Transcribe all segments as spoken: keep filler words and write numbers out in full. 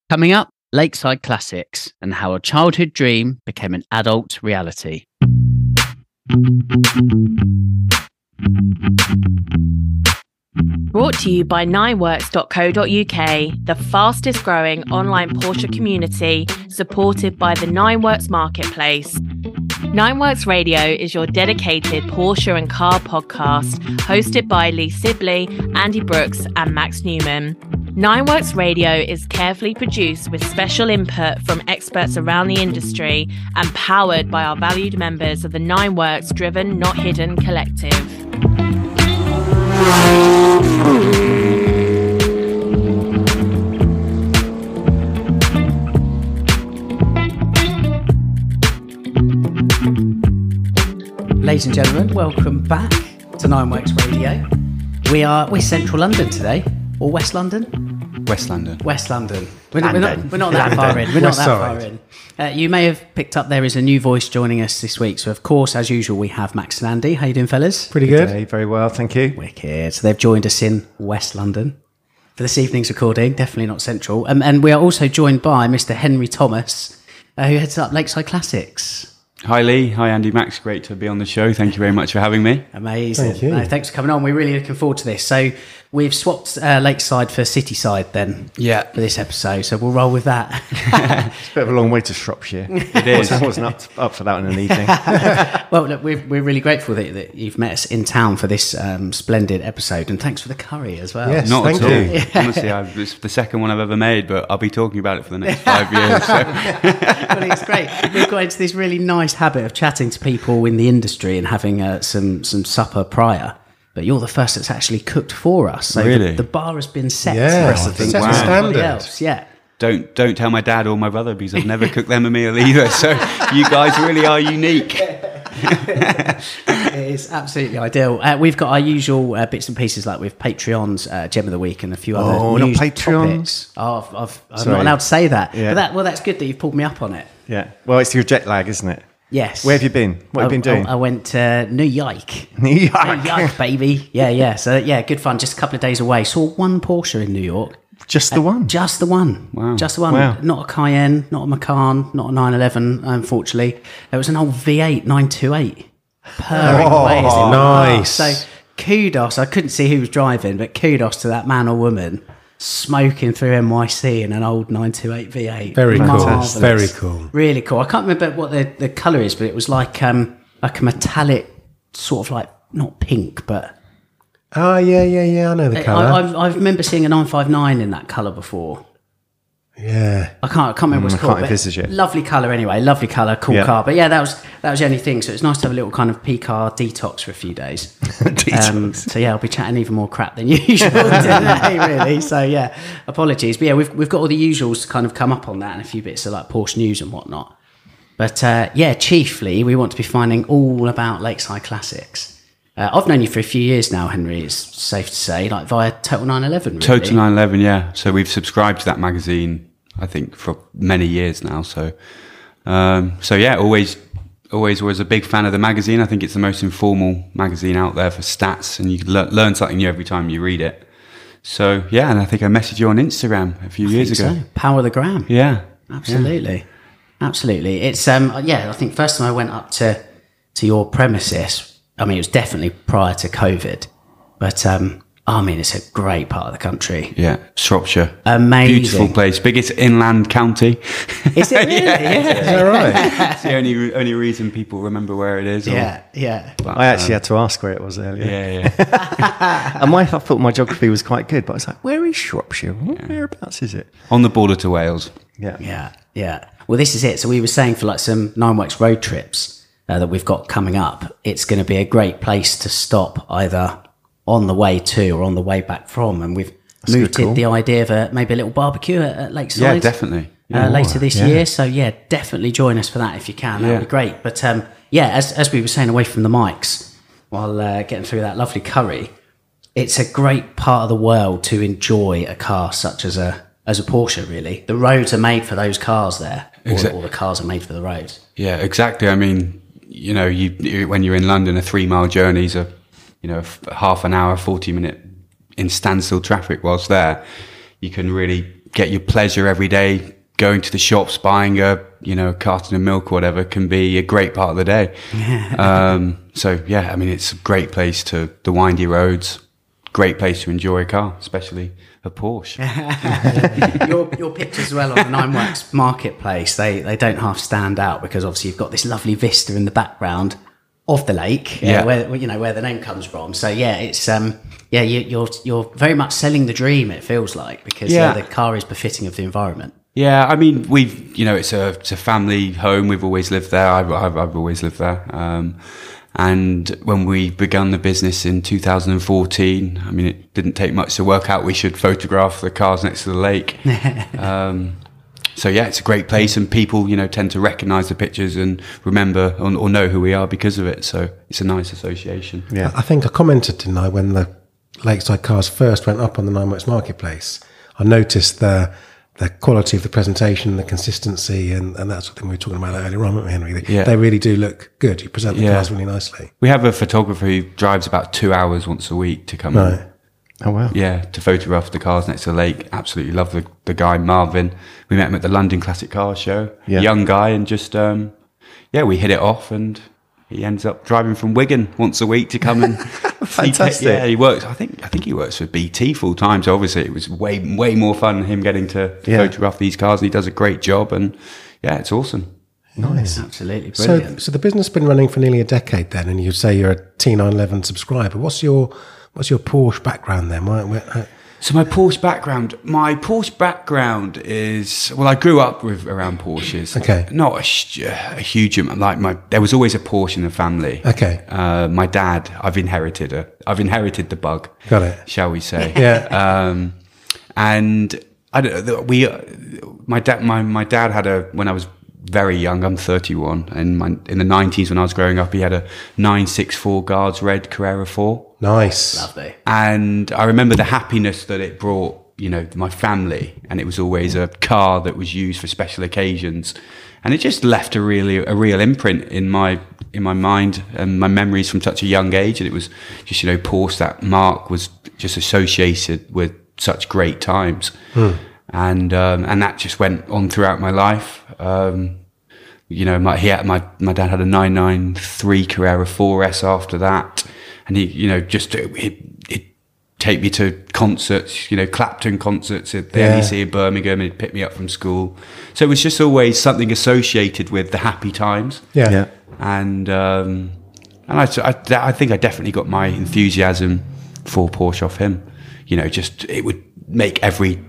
Coming up, Lakeside Classics and how a childhood dream became an adult reality. Brought to you by nine works dot co dot uk, the fastest growing online Porsche community, supported by the nine works Marketplace. nine works Radio is your dedicated Porsche and car podcast, hosted by Lee Sibley, Andy Brooks and Max Newman. nine works Radio is carefully produced with special input from experts around the industry and powered by our valued members of the nine works Driven Not Hidden Collective. Ladies and gentlemen, welcome back to nine works Radio. We are we're Central London today, or West London? West London. West London. We're not, we're not, we're not that far in. We're not West that side. far in. Uh, you may have picked up there is a new voice joining us this week. So, of course, as usual, we have Max and Andy. How you doing, fellas? Pretty good. Hey, very well, thank you. Wicked. So they've joined us in West London for this evening's recording. Definitely not Central. Um, and we are also joined by Mister Henry Thomas, uh, who heads up Lakeside Classics. Hi Lee, hi Andy, Max, great to be on the show. Thank you very much for having me. Amazing. Thank you. No, thanks for coming on. We're really looking forward to this. So we've swapped uh, Lakeside for Cityside then Yeah. for this episode. So we'll roll with that. It's a bit of a long way to Shropshire. It is. I wasn't up, up for that in an evening. Well, look, we're, we're really grateful that, that you've met us in town for this um, splendid episode. And thanks for the curry as well. Yes. Not Thank at all. you. Honestly, I've, it's the second one I've ever made, but I'll be talking about it for the next five years. So. Well, it's great. We've got into this really nice habit of chatting to people in the industry and having uh, some, some supper prior. But you're the first that's actually cooked for us. So Really? the, the bar has been set. Yeah, for set everybody the standard. else. Yeah. Don't don't tell my dad or my brother because I've never cooked them a meal either. So you guys really are unique. It is absolutely ideal. Uh, we've got our usual uh, bits and pieces, like with Patreon's uh, Gem of the Week and a few other Oh, not news Patreons? topics. Oh, I've, I've, I'm Sorry. not allowed to say that. Yeah. But that, well, that's good that you've pulled me up on it. Yeah. Well, it's your jet lag, isn't it? Yes. Where have you been? What have you been I- doing? I, I went to New York. New York. New York, baby. Yeah, yeah. So, yeah, good fun. Just a couple of days away. Saw one Porsche in New York. Just the one. Just the one. Wow. Just the one. Wow. Not a Cayenne, not a Macan, not a nine eleven, unfortunately. There was an old V eight nine twenty-eight. Purring Oh, away as it went nice. past. So kudos. I couldn't see who was driving, but kudos to that man or woman smoking through N Y C in an old nine twenty-eight V eight. Very cool. Marvellous. Very cool. Really cool. I can't remember what the, the colour is, but it was like um like a metallic sort of like, not pink, but Oh, yeah, yeah, yeah. I know the I, colour. I, I remember seeing a nine fifty-nine in that colour before. yeah. I can't, I can't remember what Mm, it's I called. can't but envisage it. Lovely colour anyway, lovely colour, cool Yeah. car. But yeah, that was that was the only thing. So it's nice to have a little kind of P-car detox for a few days. Um, so yeah, I'll be chatting even more crap than usual today, really. So yeah, apologies. But yeah, we've we've got all the usuals to kind of come up on that and a few bits of like Porsche news and whatnot. But uh, yeah, chiefly we want to be finding all about Lakeside Classics. Uh, I've known you for a few years now, Henry. It's safe to say, like via Total nine eleven. Really. Total nine eleven, yeah. So we've subscribed to that magazine, I think, for many years now. So, um, so yeah, always, always was a big fan of the magazine. I think it's the most informal magazine out there for stats, and you can le- learn something new every time you read it. So yeah, and I think I messaged you on Instagram a few I years think ago. so. Power of the gram. Yeah, Absolutely, absolutely. It's um yeah. I think first time I went up to to your premises. I mean, it was definitely prior to COVID, but um, I mean, it's a great part of the country. yeah. Shropshire, Amazing. beautiful place, biggest inland county. Is it really? yeah. Is that right? It's the only only reason people remember where it is. or- Yeah, yeah. but, I actually um, had to ask where it was earlier. Yeah, yeah. And my, I thought my geography was quite good, but I was like, where is Shropshire? Whereabouts is it? On the border to Wales. Yeah. Yeah, yeah. Well, this is it. So we were saying for like some nine works road trips uh, that we've got coming up, it's going to be a great place to stop either on the way to or on the way back from. And we've That's a good mooted call. the idea of a, maybe a little barbecue at, at Lakeside. Yeah, definitely. Uh, later this yeah. year. So yeah, definitely join us for that if you can. That'd Yeah. be great. But um, yeah, as as we were saying away from the mics while uh, getting through that lovely curry, it's a great part of the world to enjoy a car such as a as a Porsche. Really, the roads are made for those cars there, or, Exact- or the cars are made for the roads. Yeah, exactly. I mean, you know, you, you when you're in London, a three mile journey's a, you know, f- half an hour, forty minute in standstill traffic. Whilst there, you can really get your pleasure every day. Going to the shops, buying a you know a carton of milk or whatever can be a great part of the day. um, so yeah, I mean it's a great place to the windy roads, great place to enjoy a car, especially a Porsche. your your pictures as well on the Nineworks marketplace, they they don't half stand out because obviously you've got this lovely vista in the background of the lake, yeah. uh, where you know where the name comes from. So yeah, it's um yeah you, you're you're very much selling the dream. It feels like because yeah. Yeah, the car is befitting of the environment. Yeah, I mean, we've, you know, it's a, it's a family home. We've always lived there. I've, I've, I've always lived there. Um, and when we began the business in two thousand fourteen, I mean, it didn't take much to work out we should photograph the cars next to the lake. um, so yeah, it's a great place, and people, you know, tend to recognise the pictures and remember or, or know who we are because of it. So it's a nice association. Yeah, I think I commented, didn't I, when the Lakeside cars first went up on the Nineworks marketplace, I noticed the the quality of the presentation, the consistency, and, and that sort of thing we were talking about earlier on, weren't we, Henry? They, yeah. they really do look good. You present the yeah. cars really nicely. We have a photographer who drives about two hours once a week to come Right. in. Oh, wow. Yeah, to photograph the cars next to the lake. Absolutely love the, the guy, Marvin. We met him at the London Classic Car Show. Yeah. Young guy, and just, um, yeah, we hit it off, and he ends up driving from Wigan once a week to come and Fantastic. He, yeah, he works. I think I think he works for B T full time. So obviously it was way way more fun him getting to Yeah. photograph these cars. And he does a great job, and yeah, it's awesome. Nice. Absolutely So, brilliant. so the business has been running for nearly a decade then, and you say you're a T nine eleven subscriber. What's your what's your Porsche background then? Why, where, how, So my Porsche background, my Porsche background is, well, I grew up with around Porsches. Okay. Not a, sh- a huge amount. Like my, there was always a Porsche in the family. Okay. Uh, my dad, I've inherited a, I've inherited the bug. Got it. Shall we say? Yeah. Um, and I don't know. We, my dad, my my dad had a when I was very young. I'm thirty-one, and my, in the nineties when I was growing up, he had a nine sixty-four Guards Red Carrera four. Nice. Lovely. And I remember the happiness that it brought, you know, my family. And it was always a car that was used for special occasions. And it just left a really, a real imprint in my, in my mind and my memories from such a young age. And it was just, you know, Porsche, that mark was just associated with such great times. Hmm. And, um, and that just went on throughout my life. Um, you know, my, he had, my, my dad had a nine ninety-three Carrera four S after that. And he, you know, just he'd, he'd take me to concerts, you know, Clapton concerts at the Yeah. N E C in Birmingham, and he'd pick me up from school. So it was just always something associated with the happy times. Yeah. Yeah. And um, and I, I, I think I definitely got my enthusiasm for Porsche off him. You know, just it would make every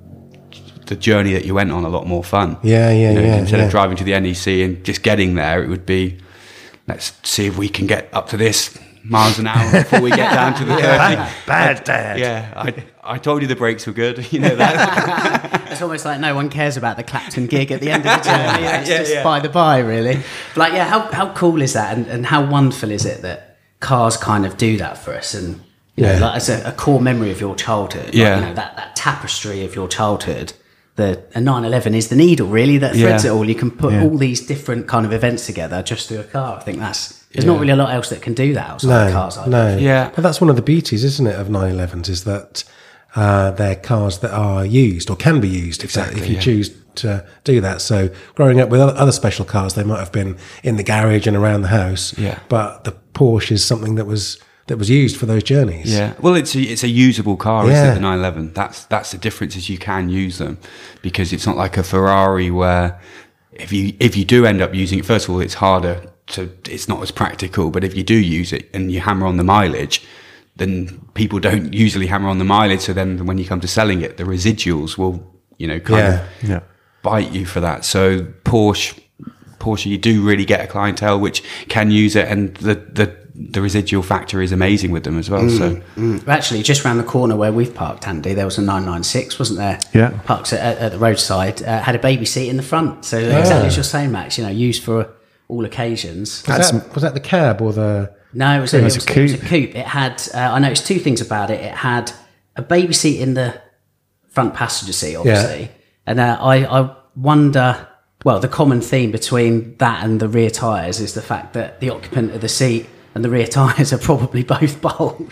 the journey that you went on a lot more fun. Yeah, yeah, You know, yeah, Instead yeah. of driving to the N E C and just getting there, it would be, let's see if we can get up to this miles an hour before we get down to the thirty. Bad dad. Yeah, I, I told you the brakes were good. You know that. It's almost like no one cares about the Clapton gig at the end of the journey. It's Yeah, just yeah. by the by, really. But like, yeah, how how cool is that, and, and how wonderful is it that cars kind of do that for us, and you know, Yeah. like as a, a core memory of your childhood. Like, Yeah. you know, that that tapestry of your childhood. The a nine eleven is the needle, really, that threads Yeah. it all. You can put Yeah. all these different kind of events together just through a car. I think that's there's Yeah. not really a lot else that can do that outside No, of cars. I no. Yeah. But that's one of the beauties, isn't it, of nine elevens, is that uh, they're cars that are used or can be used if, that, Exactly, if you yeah. choose to do that. So growing up with other other special cars, they might have been in the garage and around the house. Yeah. But the Porsche is something that was that was used for those journeys. Yeah, well, it's a, it's a usable car, isn't Yeah. it, the nine eleven? That's that's the difference, is you can use them, because it's not like a Ferrari where if you if you do end up using it, first of all, it's harder to, it's not as practical. But if you do use it and you hammer on the mileage, then people don't usually hammer on the mileage. So then when you come to selling it, the residuals will, you know, kind Yeah. of Yeah. bite you for that. So Porsche, Porsche, you do really get a clientele which can use it, and the the the residual factor is amazing with them as well. So Mm. Actually, just round the corner where we've parked, Andy, there was a nine ninety-six, wasn't there? Yeah. Parked at, at the roadside, uh, had a baby seat in the front. So exactly as you're saying, Max, you know, used for all occasions. Was That's- that, was that the cab or the... No, it was, a, it, was was, a it was a coupe. coupe. It had, uh, I noticed two things about it. It had a baby seat in the front passenger seat, obviously. And uh, I, I wonder, well, the common theme between that and the rear tyres is the fact that the occupant of the seat and the rear tyres are probably both bulbed.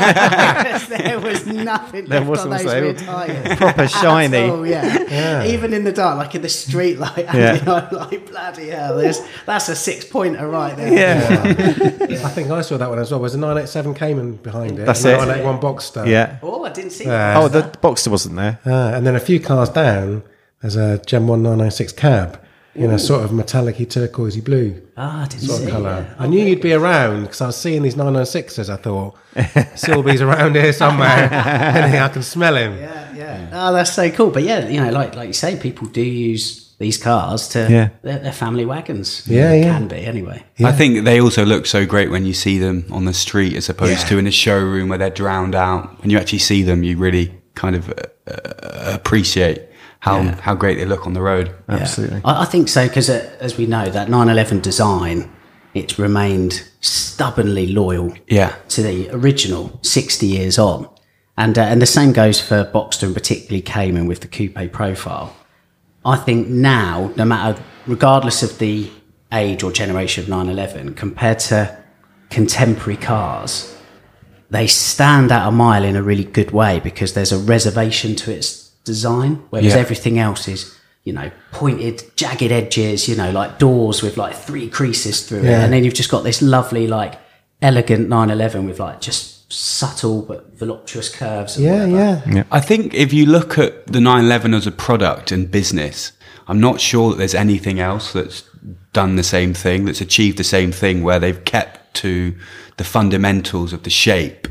There was nothing There left wasn't, on those was there? rear tyres. Proper shiny. Oh, yeah. Yeah. Even in the dark, like in the street light, Yeah. and, you know, like, bloody hell, there's, that's a six-pointer right there. Yeah. I think I saw that one as well. There's a nine eighty-seven Cayman behind it. That's and a it. nine eighty-one Boxster. Yeah. Oh, I didn't see Yeah. that. Oh, the Boxster wasn't there. Uh, and then a few cars down, there's a Gen one nine ninety-six cab in a sort of metallic-y turquoisey blue Ah, I didn't sort see of colour. it. I knew you'd be around because I was seeing these nine ninety-sixes. I thought, Silby's around here somewhere. And I can smell him. Yeah, yeah. Oh, that's so cool. But yeah, you know, like like you say, people do use these cars to Yeah. they're, they're family wagons. Yeah, yeah. Can be anyway. I think they also look so great when you see them on the street as opposed Yeah. to in a showroom where they're drowned out. When you actually see them, you really kind of uh, uh, appreciate how Yeah. how great they look on the road. Yeah. Absolutely. I, I think so because, uh, as we know, that nine eleven design, it's remained stubbornly loyal Yeah. to the original sixty years on. And uh, and the same goes for Boxster and particularly Cayman with the coupe profile. I think now, no matter, regardless of the age or generation of nine eleven, compared to contemporary cars, they stand out a mile in a really good way because there's a reservation to its design, whereas Yeah. everything else is, you know, pointed, jagged edges, you know, like doors with like three creases through it. Yeah. And then you've just got this lovely, like, elegant nine eleven with like just subtle but voluptuous curves. And Yeah, whatever. yeah. I think if you look at the nine eleven as a product and business, I'm not sure that there's anything else that's done the same thing, that's achieved the same thing, where they've kept to the fundamentals of the shape,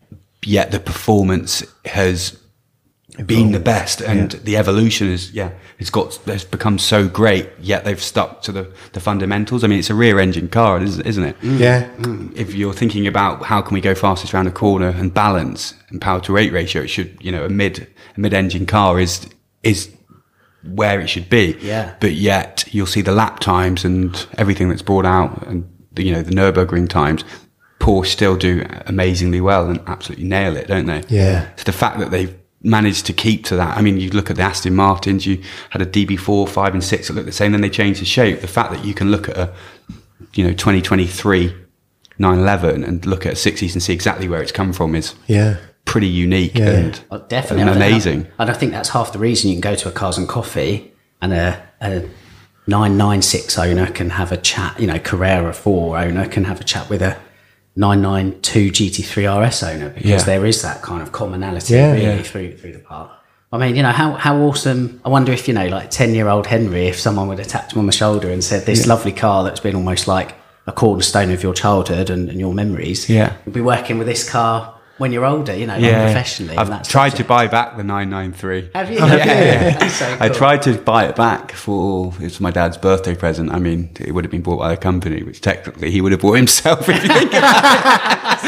yet the performance has been the best, and Yeah. the evolution is yeah it's got it's become so great, yet they've stuck to the the fundamentals. I mean, it's a rear engine car, isn't isn't it? Yeah. If you're thinking about how can we go fastest around a corner and balance and power to weight ratio, it should, you know, a mid a mid engine car is is where it should be. Yeah. But yet you'll see the lap times and everything that's brought out, and the, you know, the Nürburgring times. Porsche still do amazingly well and absolutely nail it, don't they? Yeah. So the fact that they've managed to keep to that. I mean, you look at the Aston Martins, you had a D B four, five and six that looked the same, then they changed the shape. The fact that you can look at a, you know, twenty twenty-three nine eleven and look at a sixties and see exactly where it's come from is Yeah. pretty unique Yeah. and, Oh, definitely. and I think that- amazing. and I think that's half the reason you can go to a Cars and Coffee and a, a nine ninety-six owner can have a chat, you know, Carrera four owner can have a chat with a nine ninety-two G T three R S owner, because Yeah. there is that kind of commonality Yeah. really Yeah. through through the part. I mean, you know, how, how awesome. I wonder if, you know, like ten-year-old Henry, if someone would have tapped him on the shoulder and said, this lovely car that's been almost like a cornerstone of your childhood and, and your memories, Yeah. you'll be working with this car when you're older, you know, like Yeah, professionally. I've and that's tried such to a- buy back the nine ninety-three. Have you? Yeah. That's so I cool. tried to buy it back for, it was my dad's birthday present. I mean, it would have been bought by the company, which technically he would have bought himself if you think about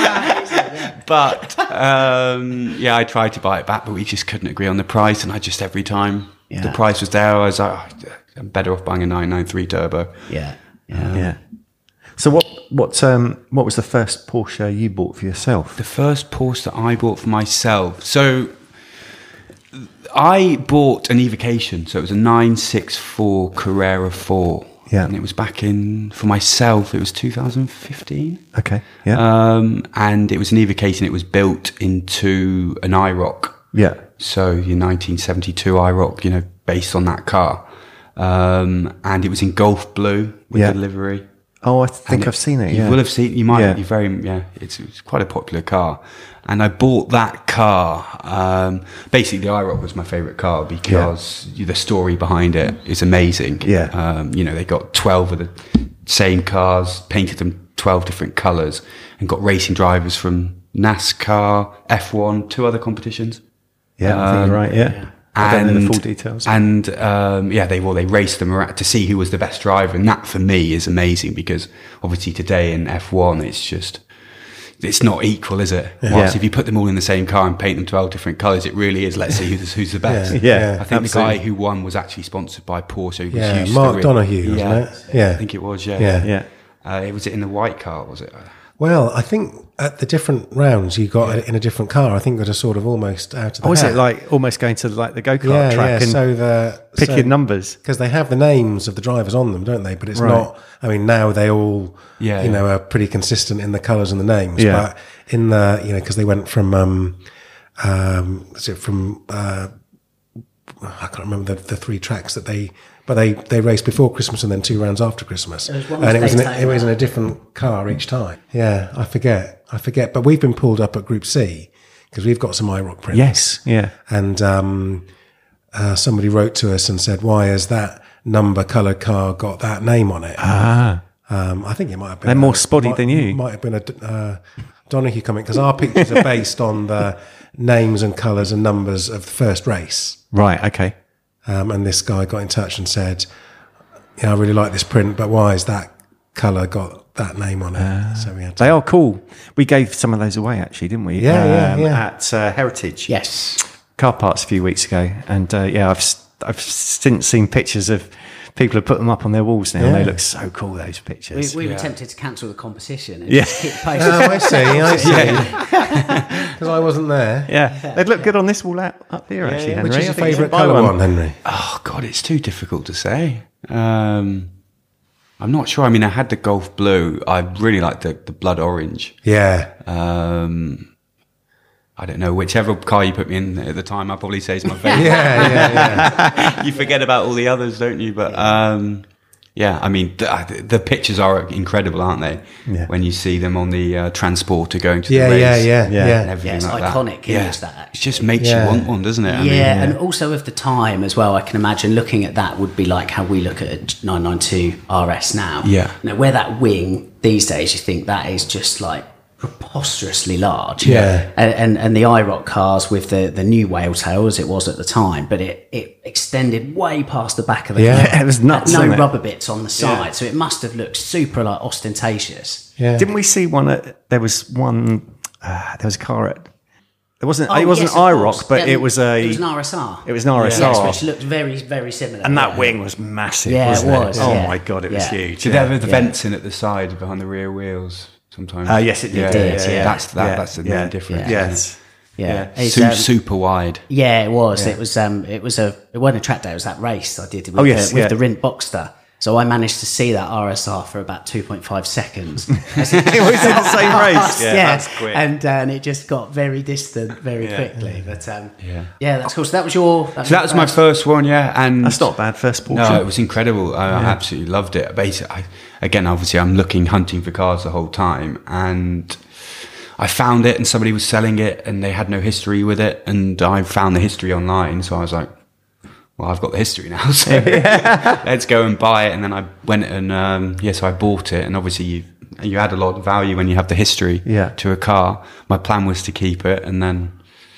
it. But, um, yeah, I tried to buy it back, but we just couldn't agree on the price. And I just, every time Yeah. the price was there, I was like, oh, I'm better off buying a nine ninety-three turbo. Yeah. Yeah. Yeah. So what what um what was the first Porsche you bought for yourself? The first Porsche that I bought for myself. So I bought an Evocation. So it was a nine sixty-four Carrera four. Yeah. And it was back in, for myself, it was two thousand fifteen. Okay. Yeah. Um, and it was an Evocation. It was built into an I ROC. yeah. So your nineteen seventy-two I ROC, you know, based on that car. Um, and it was in Golf Blue with Yeah. the livery. Oh, I think And I've seen it. You Yeah. will have seen. You might. Yeah. You very. Yeah. It's, it's quite a popular car, and I bought that car. Um, basically, the I ROC was my favourite car because the story behind it is amazing. Yeah. Um, you know, they got twelve of the same cars, painted them twelve different colours, and got racing drivers from NASCAR, F one, two other competitions. Yeah, I think you're right. Yeah. I don't know the And- full details. And um, yeah, they well they raced them around to see who was the best driver, and that for me is amazing because obviously today in F one it's just it's not equal, is it? Whilst Yeah. if you put them all in the same car and paint them twelve different colours, it really is. Let's see who's who's the best. Yeah. Yeah. I think absolutely. the guy who won was actually sponsored by Porsche. Who was Yeah, used Mark to Donoghue, wasn't yeah. it? Yeah. I think it was. Yeah, Yeah. Yeah. Uh, it was it in the white car, was it? Well, I think at the different rounds you got it in a different car. I think got a sort of almost out of the Oh, is hat. it like almost going to like the go-kart yeah, track yeah. and So the picking so, numbers? because they have the names of the drivers on them, don't they? But it's Right. not. I mean, now they all, Yeah, you yeah. know, are pretty consistent in the colours and the names. Yeah. But in the, you know, because they went from, um, um, is it from? Uh, I can't remember the, the three tracks that they, but they they raced before Christmas and then two rounds after Christmas, was one and it was in a, Daytona. it was in a different car each time. Yeah, I forget, I forget. But we've been pulled up at Group C because we've got some I ROC prints. Yes, yeah. And um, uh, somebody wrote to us and said, "Why has that number coloured car got that name on it?" Ah, Um, I think it might have been. They're more a- spotty might, than you. Might have been a uh, Donaghy comment because our pictures are based on the names and colours and numbers of the first race. right, okay. Um, and this guy got in touch and said, "Yeah, I really like this print, but why has that colour got that name on it?" so we had to. They are cool. We gave some of those away, actually, didn't we? Yeah, yeah, yeah. At uh, Heritage Yes. Car Parts a few weeks ago. And uh, yeah, I've s- I've since seen pictures of people have put them up on their walls now. And they Yeah. look so cool, those We, pictures. we were tempted to cancel the competition and Yeah. just keep posting. Oh, I see. I see. Because I wasn't there. yeah, they'd look good on this wall out, up here, actually, Henry. Which is I your think you should favourite buy colour one, Henry? Oh God, it's too difficult to say. Um, I'm not sure. I mean, I had the Golf Blue. I really liked the, the Blood Orange. Yeah. Um, I don't know, whichever car you put me in at the time, I'll probably say is my favourite. Yeah, yeah, yeah. You forget about all the others, don't you? But um, yeah, I mean, the, the pictures are incredible, aren't they? Yeah. When you see them on the uh, transporter going to Yeah, the race. yeah, yeah, Yeah. yeah. And everything Yeah, it's like iconic that. image, that, It just makes Yeah. you want one, doesn't it? I yeah, mean, and also of the time as well, I can imagine looking at that would be like how we look at a nine ninety-two R S now. Yeah. You know, where that wing these days, you think that is just like preposterously large. Yeah. And, and, and the I ROC cars with the, the new whale tail as it was at the time, but it, it extended way past the back of the Yeah. car. Yeah, it was nuts, No wasn't it? rubber bits on the side, so it must have looked super like ostentatious. Yeah. Didn't we see one at, there was one, uh, there was a car at, there wasn't, Oh, it wasn't yes, of I course. ROC, but Um, it was a, It was an R S R. it was an R S Yes, R. which looked very, very similar. and that Yeah. wing was massive, Yeah, it wasn't was, Oh yeah. my God, it was Yeah. huge. Did yeah. they have the Yeah. vents in at the side behind the rear wheels sometimes? Uh, yes, it did. Yeah, It did, yeah, yeah. That's, that, Yeah, that's the yeah, main difference. yeah. Yes. Yeah, Yeah. It's, Su- um, super wide. yeah, it was. It was. Um, it was a. It wasn't a track day. It was that race I did with, Oh, yes, the, with yeah. the Rint Boxster. So I managed to see that R S R for about two point five seconds. It was in the same race. Yeah, that's quick. And uh, and it just got very distant very Yeah. quickly. But um, Yeah. yeah, that's cool. So that was your. That was, So that was my first one, yeah. And That's not bad, first Porsche. No, it was incredible. I, I absolutely loved it. Basically, I, again, obviously, I'm looking, hunting for cars the whole time, and I found it, and somebody was selling it, and they had no history with it, and I found the history online, so I was like, well, I've got the history now, so let's go and buy it. And then I went and um, yeah, so I bought it, and obviously you you add a lot of value when you have the history Yeah. to a car. My plan was to keep it, and then.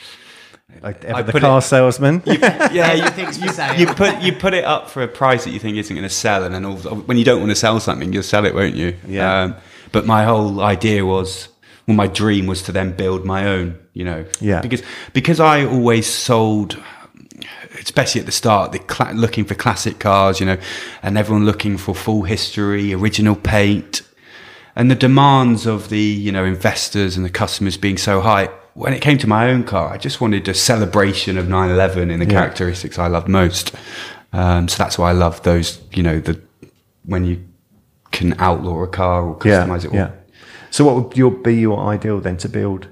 Like I ever the put car it- salesman. Yeah, you, Everything's for sale. you put you put it up for a price that you think isn't going to sell, and then all, when you don't want to sell something, you'll sell it, won't you? Yeah. Um, but my whole idea was, well, my dream was to then build my own. You know. Yeah. Because because I always sold, especially at the start, the cla- looking for classic cars, you know, and everyone looking for full history, original paint, and the demands of the you know investors and the customers being so high. When it came to my own car, I just wanted a celebration of nine eleven in the Yeah. characteristics I loved most. Um, so that's why I love those, you know, the when you can outlaw a car or Yeah, customize it. All. yeah. So what would your, be your ideal then to build?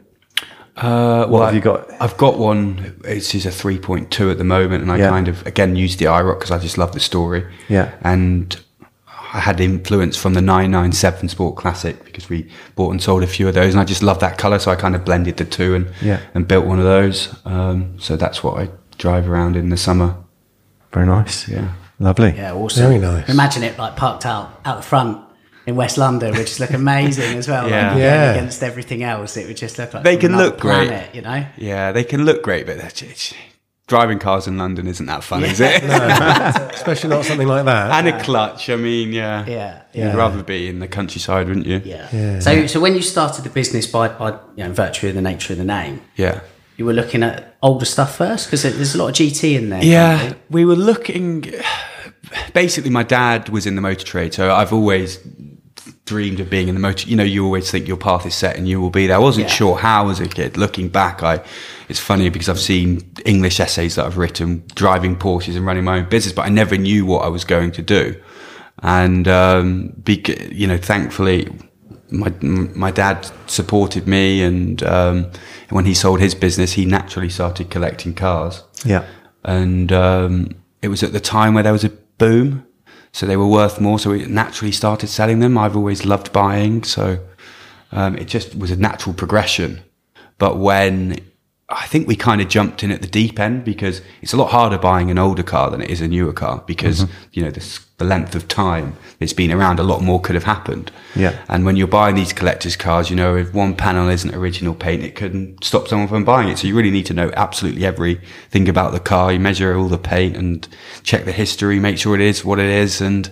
Uh, What well, have you got? I've got one. It's just a three point two at the moment, and I Yeah. kind of again use the I ROC because I just love the story. Yeah. and I had influence from the nine ninety-seven Sport Classic because we bought and sold a few of those, and I just love that colour, so I kind of blended the two and Yeah. and built one of those. Um, so that's what I drive around in the summer. Very nice. Yeah. Lovely. Yeah, awesome. Very nice. Imagine it like parked out out the front in West London, would just look amazing as well. Yeah. Like, again, Yeah. Against everything else, it would just look like They from can another look great. planet, you know. Yeah, they can look great, but that's it's, driving cars in London isn't that fun, is it? Especially not something like that. And a clutch. I mean, yeah, Yeah, You'd yeah. rather be in the countryside, wouldn't you? Yeah. Yeah. So, so when you started the business by, by you know, virtue of the nature of the name, Yeah. you were looking at older stuff first because there's a lot of G T in there. Yeah, we were looking. Basically, my dad was in the motor trade, so I've always dreamed of being in the motor. You know, you always think your path is set and you will be there. I wasn't Yeah. sure how as a kid. Looking back, I it's funny because I've seen English essays that I've written driving Porsches and running my own business, but I never knew what I was going to do. And um, be, you know, thankfully, my my dad supported me, and um, when he sold his business, he naturally started collecting cars. Yeah. And um, it was at the time where there was a boom, so they were worth more. So we naturally started selling them. I've always loved buying, so um, it just was a natural progression. But when I think we kind of jumped in at the deep end, because it's a lot harder buying an older car than it is a newer car, because mm-hmm. you know the, the length of time it's been around, a lot more could have happened. Yeah. And when you're buying these collectors' cars, you know, if one panel isn't original paint, it can stop someone from buying it. So you really need to know absolutely everything about the car. You measure all the paint and check the history, make sure it is what it is, and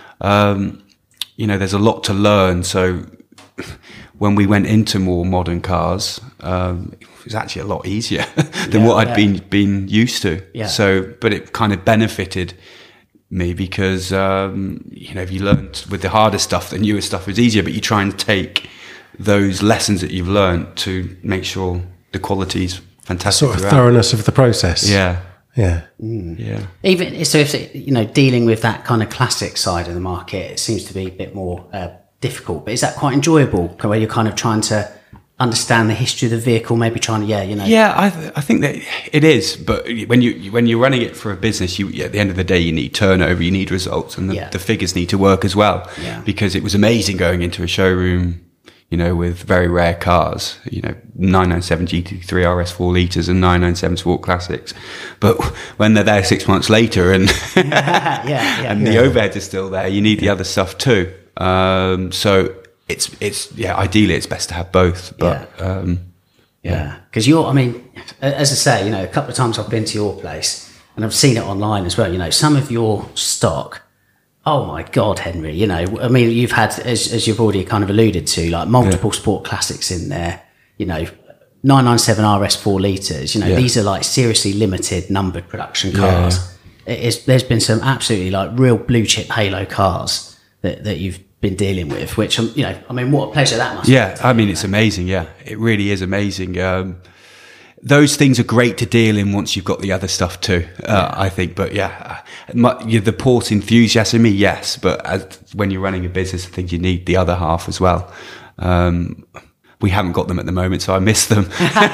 um, you know, there's a lot to learn. So when we went into more modern cars, um, it was actually a lot easier than yeah, what I'd yeah. been been used to. Yeah. So, but it kind of benefited me because um, you know, if you learned with the harder stuff, the newer stuff was easier. But you try and take those lessons that you've learned to make sure the quality's fantastic. Sort of throughout. thoroughness of the process. Yeah. Yeah. Mm. Yeah. Even so, if it, you know, dealing with that kind of classic side of the market, it seems to be a bit more uh, difficult. But is that quite enjoyable, where you're kind of trying to understand the history of the vehicle, maybe trying to, yeah, you know. Yeah, I th- I think that it is. But when you when you're running it for a business, you at the end of the day, you need turnover, you need results, and the, Yeah. the figures need to work as well. Yeah. Because it was amazing going into a showroom, you know, with very rare cars, you know, nine ninety-seven G T three R S four litres and nine ninety-seven Sport Classics. But when they're there six months later and yeah, yeah, and the overheads are still there, you need the other stuff too. Um, so it's it's yeah, ideally it's best to have both. But Yeah. um, Yeah, because you're, I mean, as I say, you know, a couple of times I've been to your place and I've seen it online as well. You know, some of your stock, oh my God, Henry, you know, I mean, you've had, as, as you've already kind of alluded to, like multiple yeah. Sport Classics in there, you know, nine ninety-seven R S four litres, you know, yeah. these are like seriously limited numbered production cars. Yeah. It is, there's been some absolutely like real blue chip halo cars that, that you've been dealing with, which, you know, I mean, what a pleasure that must yeah, be. Yeah, I mean, it's amazing. Yeah, it really is amazing. Um, those things are great to deal in once you've got the other stuff too, uh, yeah. I think. But yeah, my, you're the Porsche enthusiast in me, yes. But as, when you're running a business, I think you need the other half as well. Um, we haven't got them at the moment, so I miss them.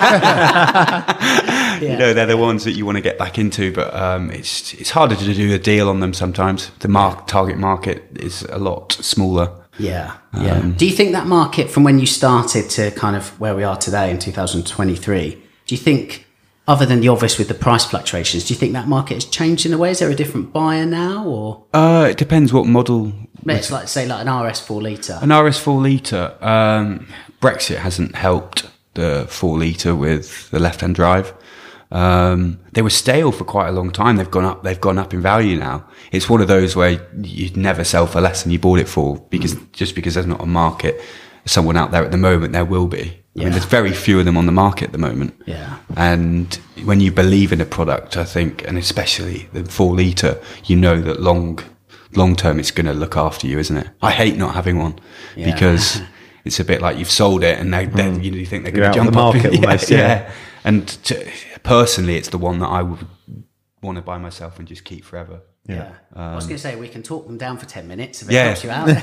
yeah. You know, they're the ones that you want to get back into, but um, it's it's harder to do a deal on them sometimes. The mark, target market is a lot smaller. Yeah, yeah. Um, do you think that market, from when you started to kind of where we are today in two thousand twenty-three, do you think, other than the obvious with the price fluctuations, do you think that market has changed in a way? Is there a different buyer now, or? Uh, it depends what model. It's like, say, like an R S four litre. An R S four litre. Um, Brexit hasn't helped the four litre with the left-hand drive. Um, they were stale for quite a long time. They've gone up. They've gone up in value now. It's one of those where you'd never sell for less than you bought it for, because mm. just because there's not a market. Someone out there at the moment, there will be. Yeah. I mean, there's very few of them on the market at the moment. Yeah. And when you believe in a product, I think, and especially the four litre, you know that long, long term, it's going to look after you, isn't it? I hate not having one yeah. because it's a bit like you've sold it, and they, mm. then you think they're going to jump the up. market yeah, almost, yeah. yeah. And to, personally, it's the one that I would want to buy myself and just keep forever. Yeah, yeah. Um, I was going to say we can talk them down for ten minutes if it yeah. helps you out.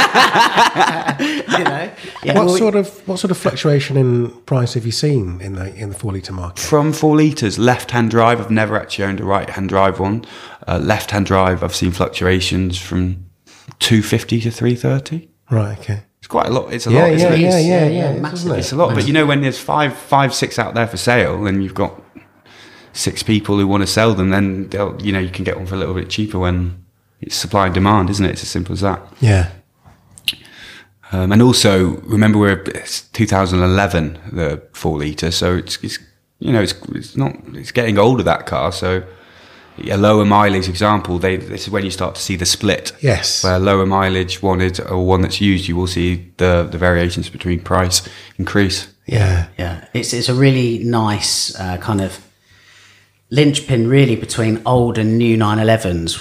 you know, yeah. What well, sort we, of what sort of fluctuation in price have you seen in the in the four litre market? From four litres, left-hand drive, I've never actually owned a right-hand drive one. Uh, left-hand drive, I've seen fluctuations from two fifty to three thirty. Right. Okay. It's quite a lot. It's a yeah, lot. Isn't yeah, it? yeah, yeah, yeah, yeah, yeah. Massive. It's a lot, but you know, when there's five, five, six out there for sale, and you've got six people who want to sell them, then they'll, you know, you can get one for a little bit cheaper when it's supply and demand, isn't it? It's as simple as that. Yeah. Um, and also, remember, we're it's two thousand eleven, the four litre, so it's, it's you know, it's it's not it's getting older, that car. So a lower mileage example, they this is when you start to see the split. Yes. Where lower mileage wanted or one that's used, you will see the the variations between price increase. Yeah, yeah. It's it's a really nice uh, kind of linchpin, really, between old and new nine elevens.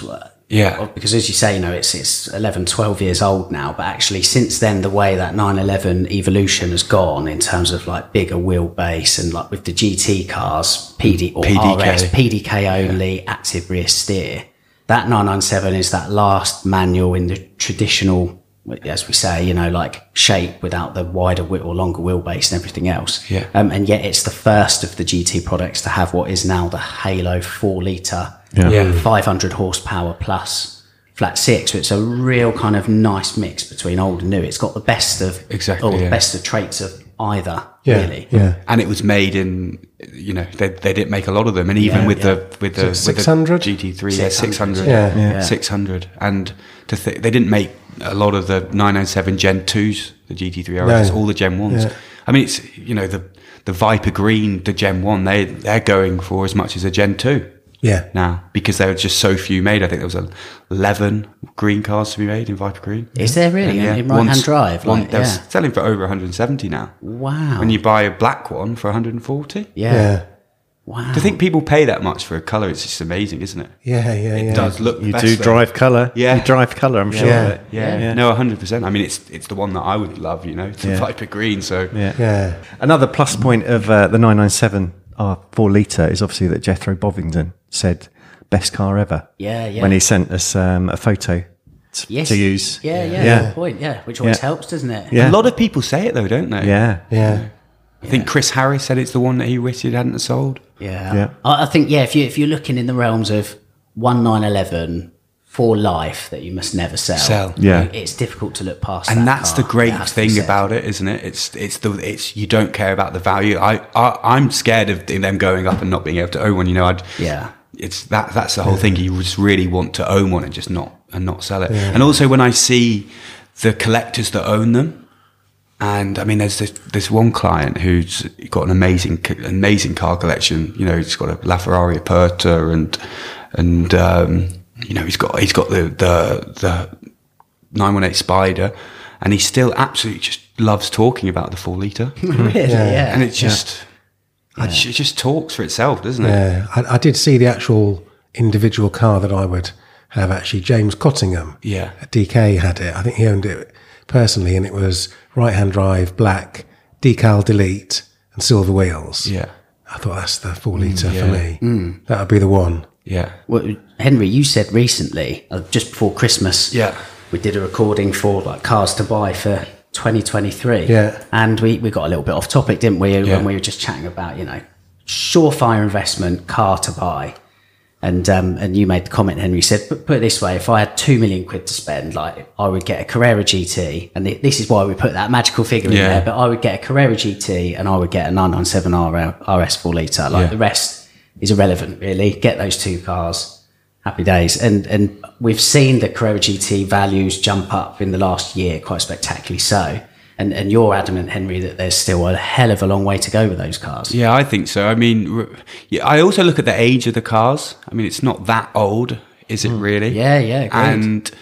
Yeah. Because as you say, you know, it's it's eleven, twelve years old now, but actually since then, the way that nine eleven evolution has gone in terms of like bigger wheelbase and like with the G T cars, P D or P D K. R S, P D K only, yeah. active rear steer. That nine ninety-seven is that last manual in the traditional, as we say, you know, like shape without the wider wheel or longer wheelbase and everything else. Yeah. Um, and yet it's the first of the G T products to have what is now the Halo four litre, Yeah. Yeah. five hundred horsepower plus flat six. So it's a real kind of nice mix between old and new. It's got the best of Exactly, or the yeah. best of traits of either, Yeah, really. yeah. And it was made in, you know, they they didn't make a lot of them, and even Yeah, with yeah. the with the, Is it with the six hundred? G T three, yeah, six hundred, Yeah. Yeah. six hundred, and to th- they didn't make a lot of the nine ninety-seven Gen twos, the G T three R S, No. all the Gen ones. Yeah. I mean, it's you know the the Viper Green, the Gen one, they they're going for as much as a Gen two. Yeah. Now, because there were just so few made. I think there was eleven green cars to be made in Viper Green. Is there really? And, yeah, in right-hand one's- drive? One, Like, they're yeah. selling for over one hundred seventy now. Wow. When you buy a black one for one hundred forty. yeah. Yeah. Wow. To think people pay that much for a colour, it's just amazing, isn't it? Yeah. Yeah. It yeah. does look the You best, do though. drive colour. Yeah. You drive colour, I'm sure. Yeah. of it. Yeah, Yeah. no, one hundred percent. I mean, it's it's the one that I would love, you know, it's the Yeah. Viper Green, so... Yeah. Yeah. Another plus point of uh, the nine ninety-seven R four litre is obviously that Jethro Bovingdon said best car ever. Yeah, yeah. When he sent us um, a photo t- Yes. to use. Yeah, yeah, Yeah. good point. Yeah, which always Yeah. helps, doesn't it? Yeah. A lot of people say it, though, don't they? Yeah. Yeah. I think Chris Harris said it's the one that he wished it hadn't sold. Yeah. Yeah. I, I think, yeah, if, you, if you're looking in the realms of one nine eleven for life that you must never sell, Sell. Yeah. it's difficult to look past And that that's car. the great It has to be thing said. about it, isn't it? It's it's the it's you don't care about the value. I, I I'm scared of them going up and not being able to own one. You know, I'd Yeah. It's that that's the whole thing. You just really want to own one and just not and not sell it. And also when I see the collectors that own them, and I mean, there's this this one client who's got an amazing amazing car collection. You know, he's got a LaFerrari Aperta and and um, you know he's got he's got the the the nine one eight Spider, and he still absolutely just loves talking about the four litre. Really, yeah. And it's just, I just, it just talks for itself, doesn't it? Yeah, I, I did see the actual individual car that I would have. Actually, James Cottingham, Yeah. at D K had it. I think he owned it personally, and it was right-hand drive, black, decal delete, and silver wheels. Yeah. I thought that's the four litre yeah. for me. That would be the one. Yeah. Well, Henry, you said recently, uh, just before Christmas, Yeah. we did a recording for like cars to buy for twenty twenty-three. Yeah. And we, we got a little bit off topic, didn't we? Yeah. When we were just chatting about, you know, surefire investment, car to buy. And um, and you made the comment, Henry, you said, put, put it this way, if I had two million quid to spend, like I would get a Carrera G T, and th- this is why we put that magical figure in Yeah. there, but I would get a Carrera G T and I would get a nine ninety-seven R S four litre. Like Yeah. the rest is irrelevant, really. Get those two cars, happy days. And and we've seen the Carrera G T values jump up in the last year, quite spectacularly so. And and you're adamant, Henry, that there's still a hell of a long way to go with those cars. Yeah, I think so. I mean, r- yeah, I also look at the age of the cars. I mean, it's not that old, is it really? Yeah, yeah, agreed. And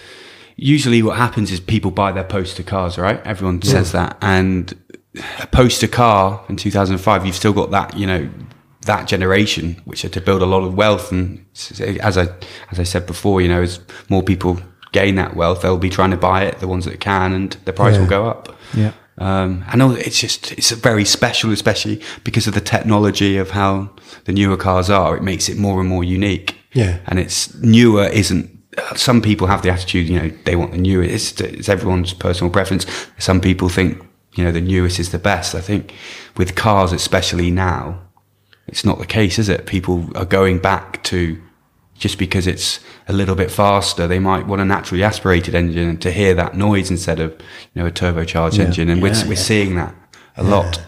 usually what happens is people buy their poster cars, right? Everyone says that. And a poster car in two thousand five, you've still got that, you know, that generation, which are to build a lot of wealth. And as I, as I said before, you know, as more people gain that wealth, they'll be trying to buy it, the ones that can, and the price Yeah. will go up. Yeah. Um, I know it's just, it's very special, especially because of the technology of how the newer cars are. It makes it more and more unique. Yeah. And it's newer isn't, some people have the attitude, you know, they want the newer. It's, it's everyone's personal preference. Some people think, you know, the newest is the best. I think with cars, especially now, it's not the case, is it? People are going back to, just because it's a little bit faster, they might want a naturally aspirated engine and to hear that noise instead of, you know, a turbocharged engine. And we're, Yeah, we're yeah. seeing that a lot.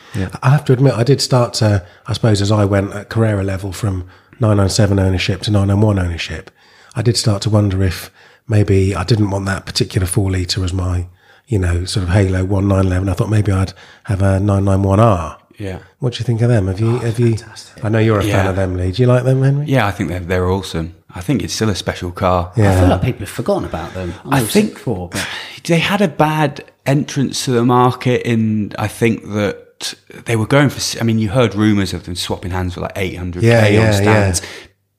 I have to admit, I did start to, I suppose, as I went at Carrera level from nine ninety-seven ownership to nine ninety-one ownership, I did start to wonder if maybe I didn't want that particular four litre as my, you know, sort of Halo one nine eleven. I thought maybe I'd have a nine ninety-one R. Yeah. What do you think of them? Have you, have you, I know you're a fan Yeah. of them, Lee. Do you like them, Henry? Yeah, I think they're, they're awesome. I think it's still a special car. I Yeah. feel like people have forgotten about them. I, I know think before, but they had a bad entrance to the market in, I think that they were going for, I mean, you heard rumours of them swapping hands for like eight hundred K Yeah, on yeah, stands.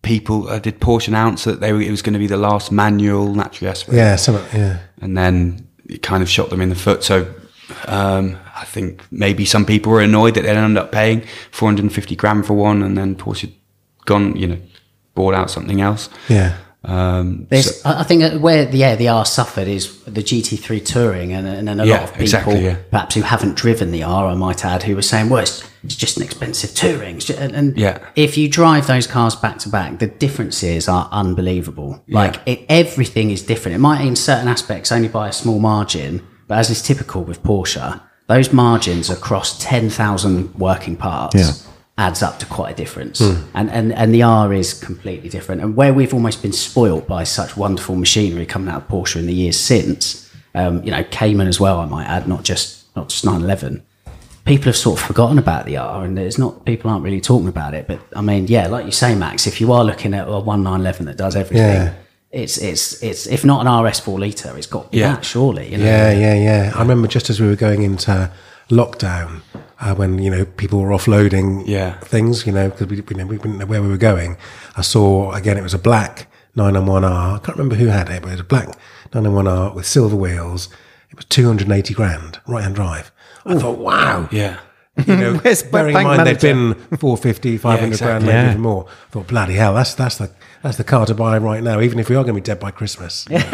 people uh, did Porsche announce that they were, it was going to be the last manual naturally aspirated. Yeah, something. Yeah, and then it kind of shot them in the foot. So um, I think maybe some people were annoyed that they ended up paying four hundred fifty grand for one, and then Porsche gone, you know, bought out something else. yeah. Um, There's, so- I I think that where the, yeah, the R suffered is the G T three Touring, and, and then a Yeah, lot of people, exactly, yeah. perhaps who haven't driven the R, I might add, who were saying, well, it's, it's just an expensive Touring. It's ju- And, and Yeah. if you drive those cars back to back, the differences are unbelievable. Like it, everything is different. It might in certain aspects only by a small margin, but as is typical with Porsche, those margins across ten thousand working parts. Yeah. Adds up to quite a difference. And, and and the R is completely different. And where we've almost been spoilt by such wonderful machinery coming out of Porsche in the years since, um, you know, Cayman as well, I might add, not just not just nine eleven. People have sort of forgotten about the R, and there's not people aren't really talking about it. But I mean, yeah, like you say, Max, if you are looking at a one nine eleven that does everything, Yeah. it's it's it's if not an R S four litre, it's got to be Yeah. that, surely. You know? Yeah, yeah, yeah. I remember just as we were going into lockdown, uh, when you know people were offloading Yeah. things, you know, because we, we, we didn't know where we were going. I saw again, it was a black nine ninety-one R. I can't remember who had it, but it was a black nine ninety-one R with silver wheels. It was two hundred eighty grand, right hand drive. I thought, wow. yeah. You know, Where's bearing in bank mind they'd manager? been four fifty, five hundred exactly. grand, maybe Yeah. even more. I thought, bloody hell, that's that's the that's the car to buy right now, even if we are going to be dead by Christmas. You know,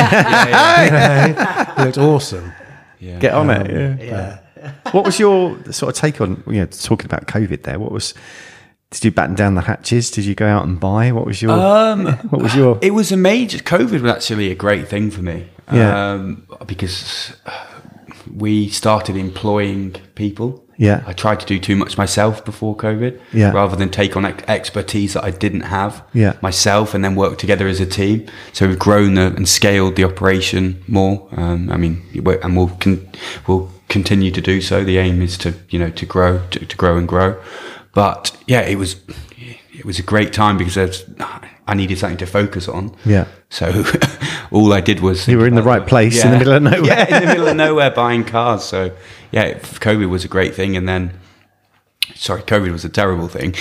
it looked awesome. Yeah. Get on it. Yeah. Yeah. What was your sort of take on, you know, talking about COVID there? What was, did you batten down the hatches? Did you go out and buy? What was your, Um, what was your, It was a major. COVID was actually a great thing for me. Yeah. Um, because we started employing people. Yeah. I tried to do too much myself before COVID. Yeah. Rather than take on ex- expertise that I didn't have. Yeah. Myself, and then work together as a team. So we've grown the, and scaled the operation more. Um, I mean, we- and we'll con- we'll continue to do so. The aim is to you know to grow to, to grow and grow. But yeah, it was it was a great time because there's, I needed something to focus on. Yeah. So all I did was You were in the think right about- place in the middle of nowhere. Yeah, in the middle of nowhere buying cars. So yeah, COVID was a great thing, and then. Sorry, COVID was a terrible thing.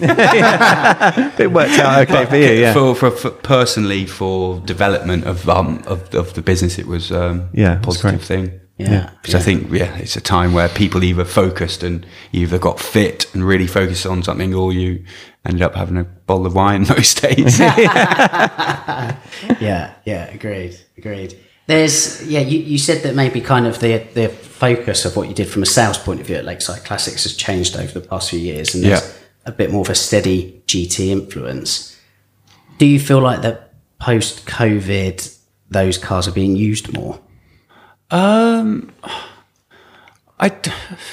it worked out okay for you, yeah. For, for, for personally, for development of um of, of the business, it was um Yeah, a that's positive great. thing. Yeah. Because I think yeah, it's a time where people either focused and either got fit and really focused on something, or you ended up having a bottle of wine most days. yeah, yeah, agreed, agreed. There's, yeah, you, you said that maybe kind of the the focus of what you did from a sales point of view at Lakeside Classics has changed over the past few years, and there's Yeah. a bit more of a steady G T influence. Do you feel like that post-COVID, those cars are being used more? Um, I, d-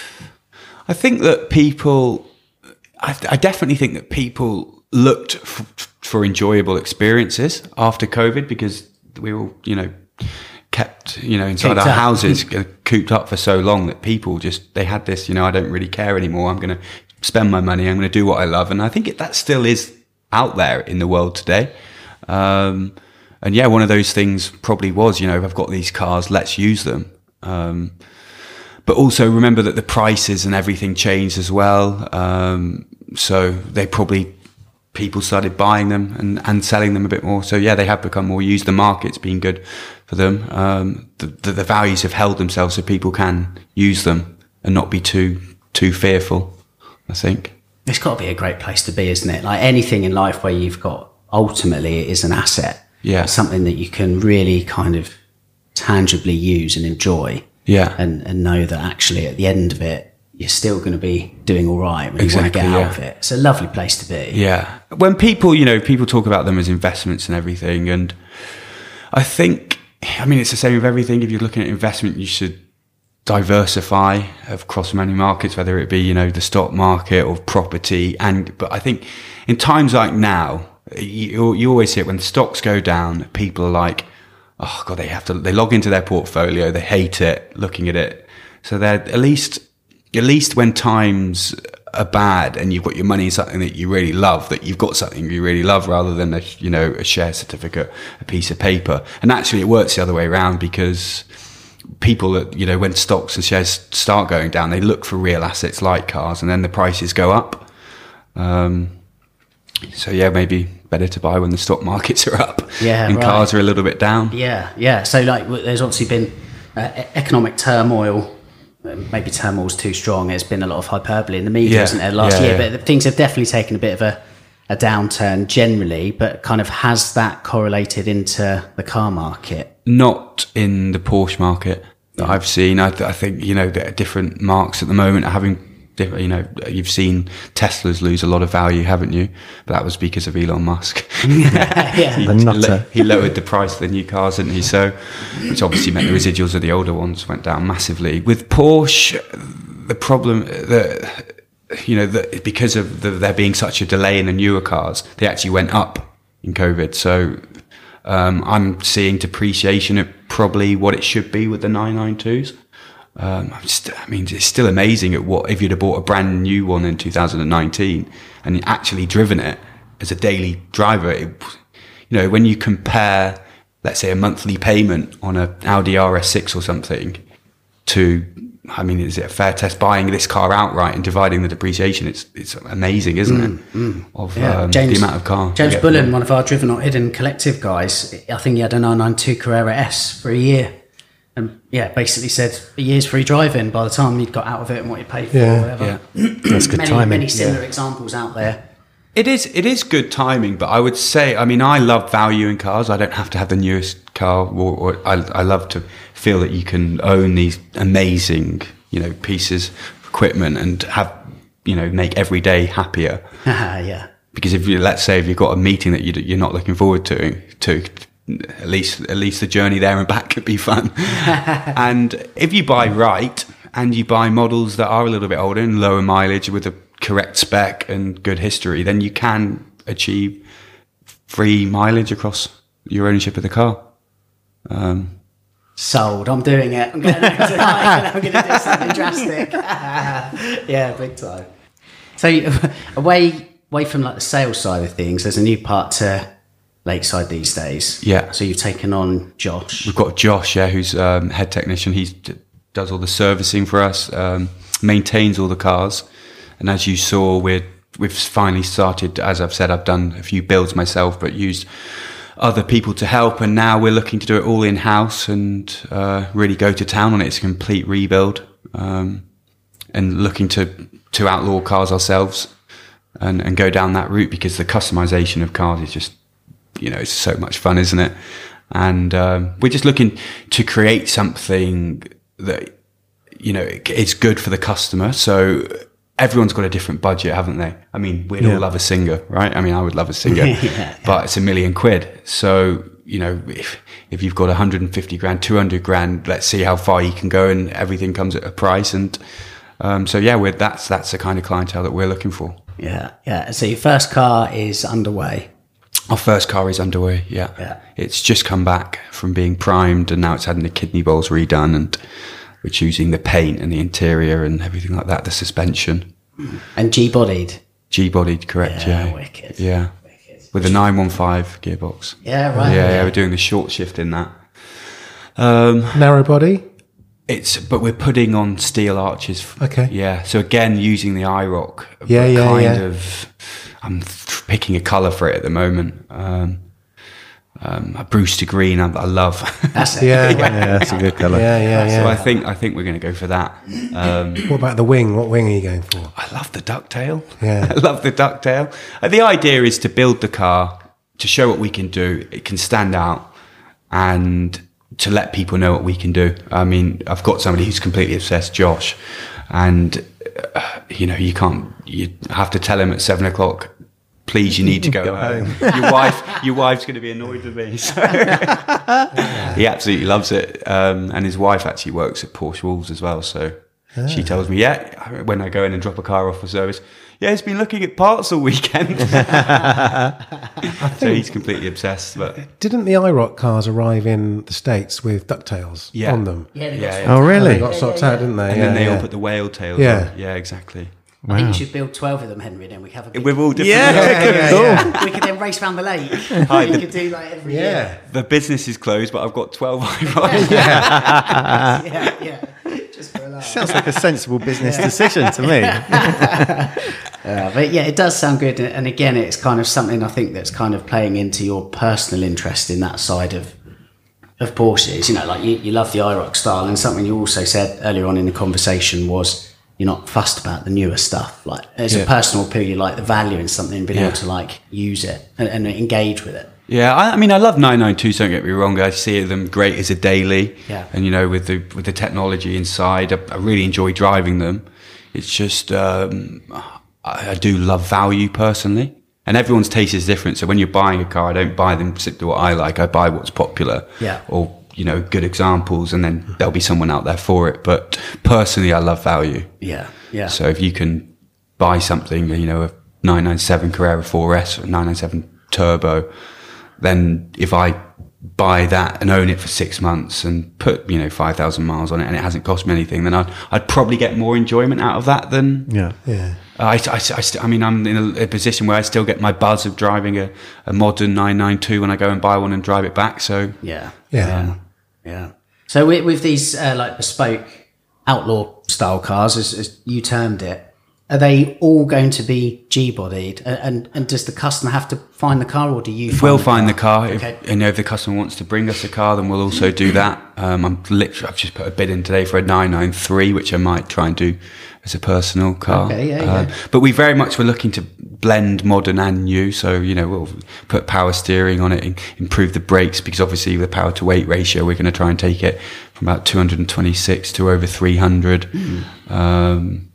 I think that people, I, I definitely think that people looked f- for enjoyable experiences after COVID, because we all, you know, kept, you know, inside Cooped our up. houses, uh, cooped up for so long that people just, they had this, you know, I don't really care anymore. I'm going to spend my money. I'm going to do what I love. And I think it, that still is out there in the world today. Um, and yeah, one of those things probably was, you know, I've got these cars, let's use them. Um, but also remember that the prices and everything changed as well. Um, so they probably, people started buying them and, and selling them a bit more. So yeah, they have become more used. The market's been good for them. Um, the, the, the values have held themselves so people can use them and not be too, too fearful, I think. It's got to be a great place to be, isn't it? Like anything in life where you've got, ultimately it is an asset. Yeah. It's something that you can really kind of tangibly use and enjoy. Yeah. And, and know that actually at the end of it, you're still going to be doing all right when Exactly, you want to get yeah. out of it. It's a lovely place to be. Yeah. When people, you know, people talk about them as investments and everything. And I think, I mean, it's the same with everything. If you're looking at investment, you should diversify across many markets, whether it be, you know, the stock market or property. And, but I think in times like now, you, you always see it when stocks go down, people are like, oh God, they have to, they log into their portfolio, they hate it, looking at it. So they're at least, at least when times are bad and you've got your money in something that you really love, that you've got something you really love rather than a, you know, a share certificate, a piece of paper. And actually it works the other way around, because people that, you know, when stocks and shares start going down, they look for real assets like cars, and then the prices go up. Um, So yeah, maybe better to buy when the stock markets are up Yeah, and right. cars are a little bit down. Yeah, yeah. So like, w- there's obviously been uh, e- economic turmoil. uh, Maybe turmoil's too strong. There's been a lot of hyperbole in the media, Yeah, isn't there, last yeah, year? yeah. But things have definitely taken a bit of a, a downturn generally. But kind of has that correlated into the car market? Not in the Porsche market that I've seen. I, th- I think, you know, there are different marks at the moment are having, diff- you know, you've seen Teslas lose a lot of value, haven't you? But that was because of Elon Musk. Yeah. he, The nutter. he lowered the price of the new cars, didn't he? So, which obviously meant the residuals of the older ones went down massively. With Porsche, the problem, the, you know, the, because of the, there being such a delay in the newer cars, they actually went up in COVID. So, um, I'm seeing depreciation at probably what it should be with the nine ninety-twos. Um, I'm just, I mean, it's still amazing at what if you'd have bought a brand new one in two thousand nineteen and actually driven it as a daily driver. It, you know, when you compare, let's say, a monthly payment on an Audi R S six or something to, I mean, is it a fair test buying this car outright and dividing the depreciation? It's it's amazing, isn't it? Of Yeah, um, James- the amount of car. James you get Bullen, for it. one of our Driven Not Hidden collective guys, I think he had a nine ninety-two Carrera S for a year. And yeah, basically said a year's free driving by the time he'd got out of it and what he paid for Yeah. or whatever. Yeah. That's good many, timing. many similar examples out there. It is it is good timing, but I would say, I mean, I love value in cars. I don't have to have the newest car, or, or I, I love to feel that you can own these amazing, you know, pieces of equipment and have, you know, make every day happier. Yeah. Because if you, let's say, if you've got a meeting that you, you're not looking forward to, to at least at least the journey there and back could be fun. And if you buy right and you buy models that are a little bit older and lower mileage with a correct spec and good history, then you can achieve free mileage across your ownership of the car. Um, Sold. I'm doing it. I'm going out tonight and I'm going to do something drastic. Yeah, big time. So away away from like the sales side of things, there's a new part to Lakeside these days. Yeah. So you've taken on Josh. We've got Josh, yeah, who's um, head technician. He d- does all the servicing for us, um, maintains all the cars. And as you saw, we're, we've finally started, as I've said, I've done a few builds myself, but used other people to help. And now we're looking to do it all in-house and uh, really go to town on it. It's a complete rebuild, um, and looking to, to outlaw cars ourselves and, and go down that route, because the customization of cars is just, you know, it's so much fun, isn't it? And um, we're just looking to create something that, you know, it's good for the customer. So everyone's got a different budget, haven't they? I mean, we'd Yeah. all love a Singer, right? I mean, I would love a Singer, Yeah. but it's a million quid. So, you know, if, if you've got one hundred fifty grand, two hundred grand, let's see how far you can go, and everything comes at a price. And um, so, yeah, we're, that's, that's the kind of clientele that we're looking for. Yeah. Yeah. So your first car is underway. Our first car is underway, yeah. Yeah. It's just come back from being primed, and now it's having the kidney bowls redone, and we're choosing the paint and the interior and everything like that, the suspension. And G-bodied. G-bodied, correct, Yeah, yeah. wicked. Yeah. Wicked. With a nine one five gearbox. Yeah, right. Yeah, yeah, we're doing the short shift in that. Um, Narrow body. it's, but we're putting on steel arches. Okay. Yeah. So again, using the I ROC. Yeah, but yeah, kind yeah. of, I'm th- picking a colour for it at the moment. Um, um, a Brewster green, I, I love. That's it. Yeah. Yeah, that's a good colour. Yeah, yeah, yeah. So I think I think we're going to go for that. Um, What about the wing? What wing are you going for? I love the ducktail. Yeah. I love the ducktail. Uh, the idea is to build the car, to show what we can do. It can stand out, and to let people know what we can do. I mean, I've got somebody who's completely obsessed, Josh, and uh, you know, you can't. You have to tell him at seven o'clock. Please, you need to go, Go home. home. Your wife, your wife's going to be annoyed with me. So he absolutely loves it, um, and his wife actually works at Porsche Wolves as well. So she tells me, yeah, when I go in and drop a car off for service, yeah, he's been looking at parts all weekend. So he's completely obsessed. But Didn't the I ROC cars arrive in the States with ducktails Yeah. on them? Yeah, they got Yeah, some- yeah. Oh, They really? got sorted out, didn't they? and yeah, then they yeah. all put the whale tails Yeah. on. Yeah, exactly. I think you should build twelve of them, Henry, then we have a big... We're all different. Yeah, yeah, cool. yeah. we could then race around the lake. Hi, we the- could do like every Yeah. year. The business is closed, but I've got twelve iRods. Yeah, yeah. Just for a laugh. Sounds like a sensible business decision to me. Uh, but yeah, it does sound good. And again, it's kind of something I think that's kind of playing into your personal interest in that side of of Porsches. You know, like you, you love the I ROC style, and something you also said earlier on in the conversation was you're not fussed about the newer stuff. Like as Yeah. a personal appeal, you like the value in something, being Yeah. able to like use it and, and engage with it. Yeah, I, I mean, I love nine ninety-twos. Don't get me wrong. I see them great as a daily, Yeah. and you know, with the with the technology inside, I, I really enjoy driving them. It's just um, I, I do love value personally, and everyone's taste is different. So when you're buying a car, I don't buy them to what I like. I buy what's popular, Yeah. or you know, good examples, and then there'll be someone out there for it. But personally, I love value. Yeah, yeah. So if you can buy something, you know, a nine ninety-seven Carrera four S or nine ninety-seven Turbo, then if I buy that and own it for six months and put, you know, five thousand miles on it and it hasn't cost me anything, then I'd, I'd probably get more enjoyment out of that than... Yeah. Yeah. I, I, I, st- I mean, I'm in a, a position where I still get my buzz of driving a, a modern nine ninety-two when I go and buy one and drive it back. So Yeah. Yeah. Yeah. Yeah. So with, with these uh, like bespoke outlaw style cars, as, as you termed it, are they all going to be G-bodied? And, and and does the customer have to find the car, or do you? we'll find the car. Okay. If, you know, if the customer wants to bring us a car, then we'll also do that. Um, I'm literally, I've just put a bid in today for a nine ninety-three, which I might try and do as a personal car. Okay, yeah, um, yeah. But we very much were looking to blend modern and new. So, you know, we'll put power steering on it and improve the brakes, because obviously with the power to weight ratio, we're going to try and take it from about two hundred twenty-six to over three hundred. Mm. Um,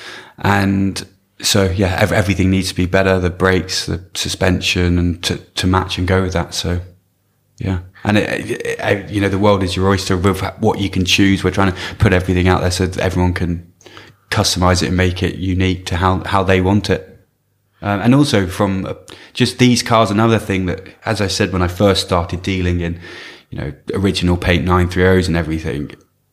and so, yeah, ev- everything needs to be better. The brakes, the suspension, and to, to match and go with that. So, yeah. And, it, it, it, you know, the world is your oyster with what you can choose. We're trying to put everything out there so that everyone can customize it and make it unique to how, how they want it. Um, and also from uh, just these cars, another thing that, as I said, when I first started dealing in, you know, original paint nine thirties and everything,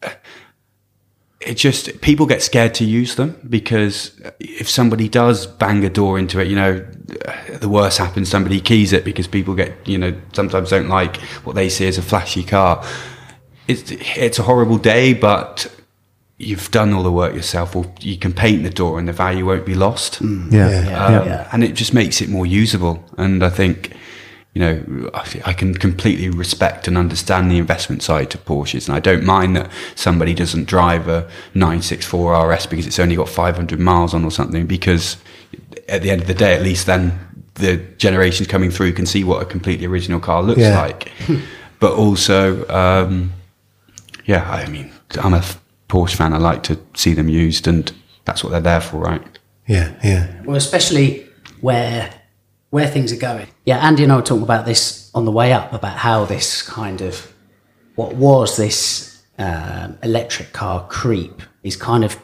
it just, people get scared to use them, because if somebody does bang a door into it, you know, the worst happens, somebody keys it, because people get, you know, sometimes don't like what they see as a flashy car. It's, it's a horrible day, but you've done all the work yourself, or you can paint the door and the value won't be lost. Mm. Yeah. Yeah. Yeah, Um, yeah. And it just makes it more usable. And I think, you know, I, I can completely respect and understand the investment side to Porsches. And I don't mind that somebody doesn't drive a nine sixty-four R S because it's only got five hundred miles on or something, because at the end of the day, at least then the generations coming through can see what a completely original car looks Yeah. like. But also, um, yeah, I mean, I'm a Porsche fan. I like to see them used, and that's what they're there for, right? Yeah. Yeah. Well, especially where where things are going. Yeah, Andy and I were talking about this on the way up, about how this kind of, what was this um, electric car creep is kind of,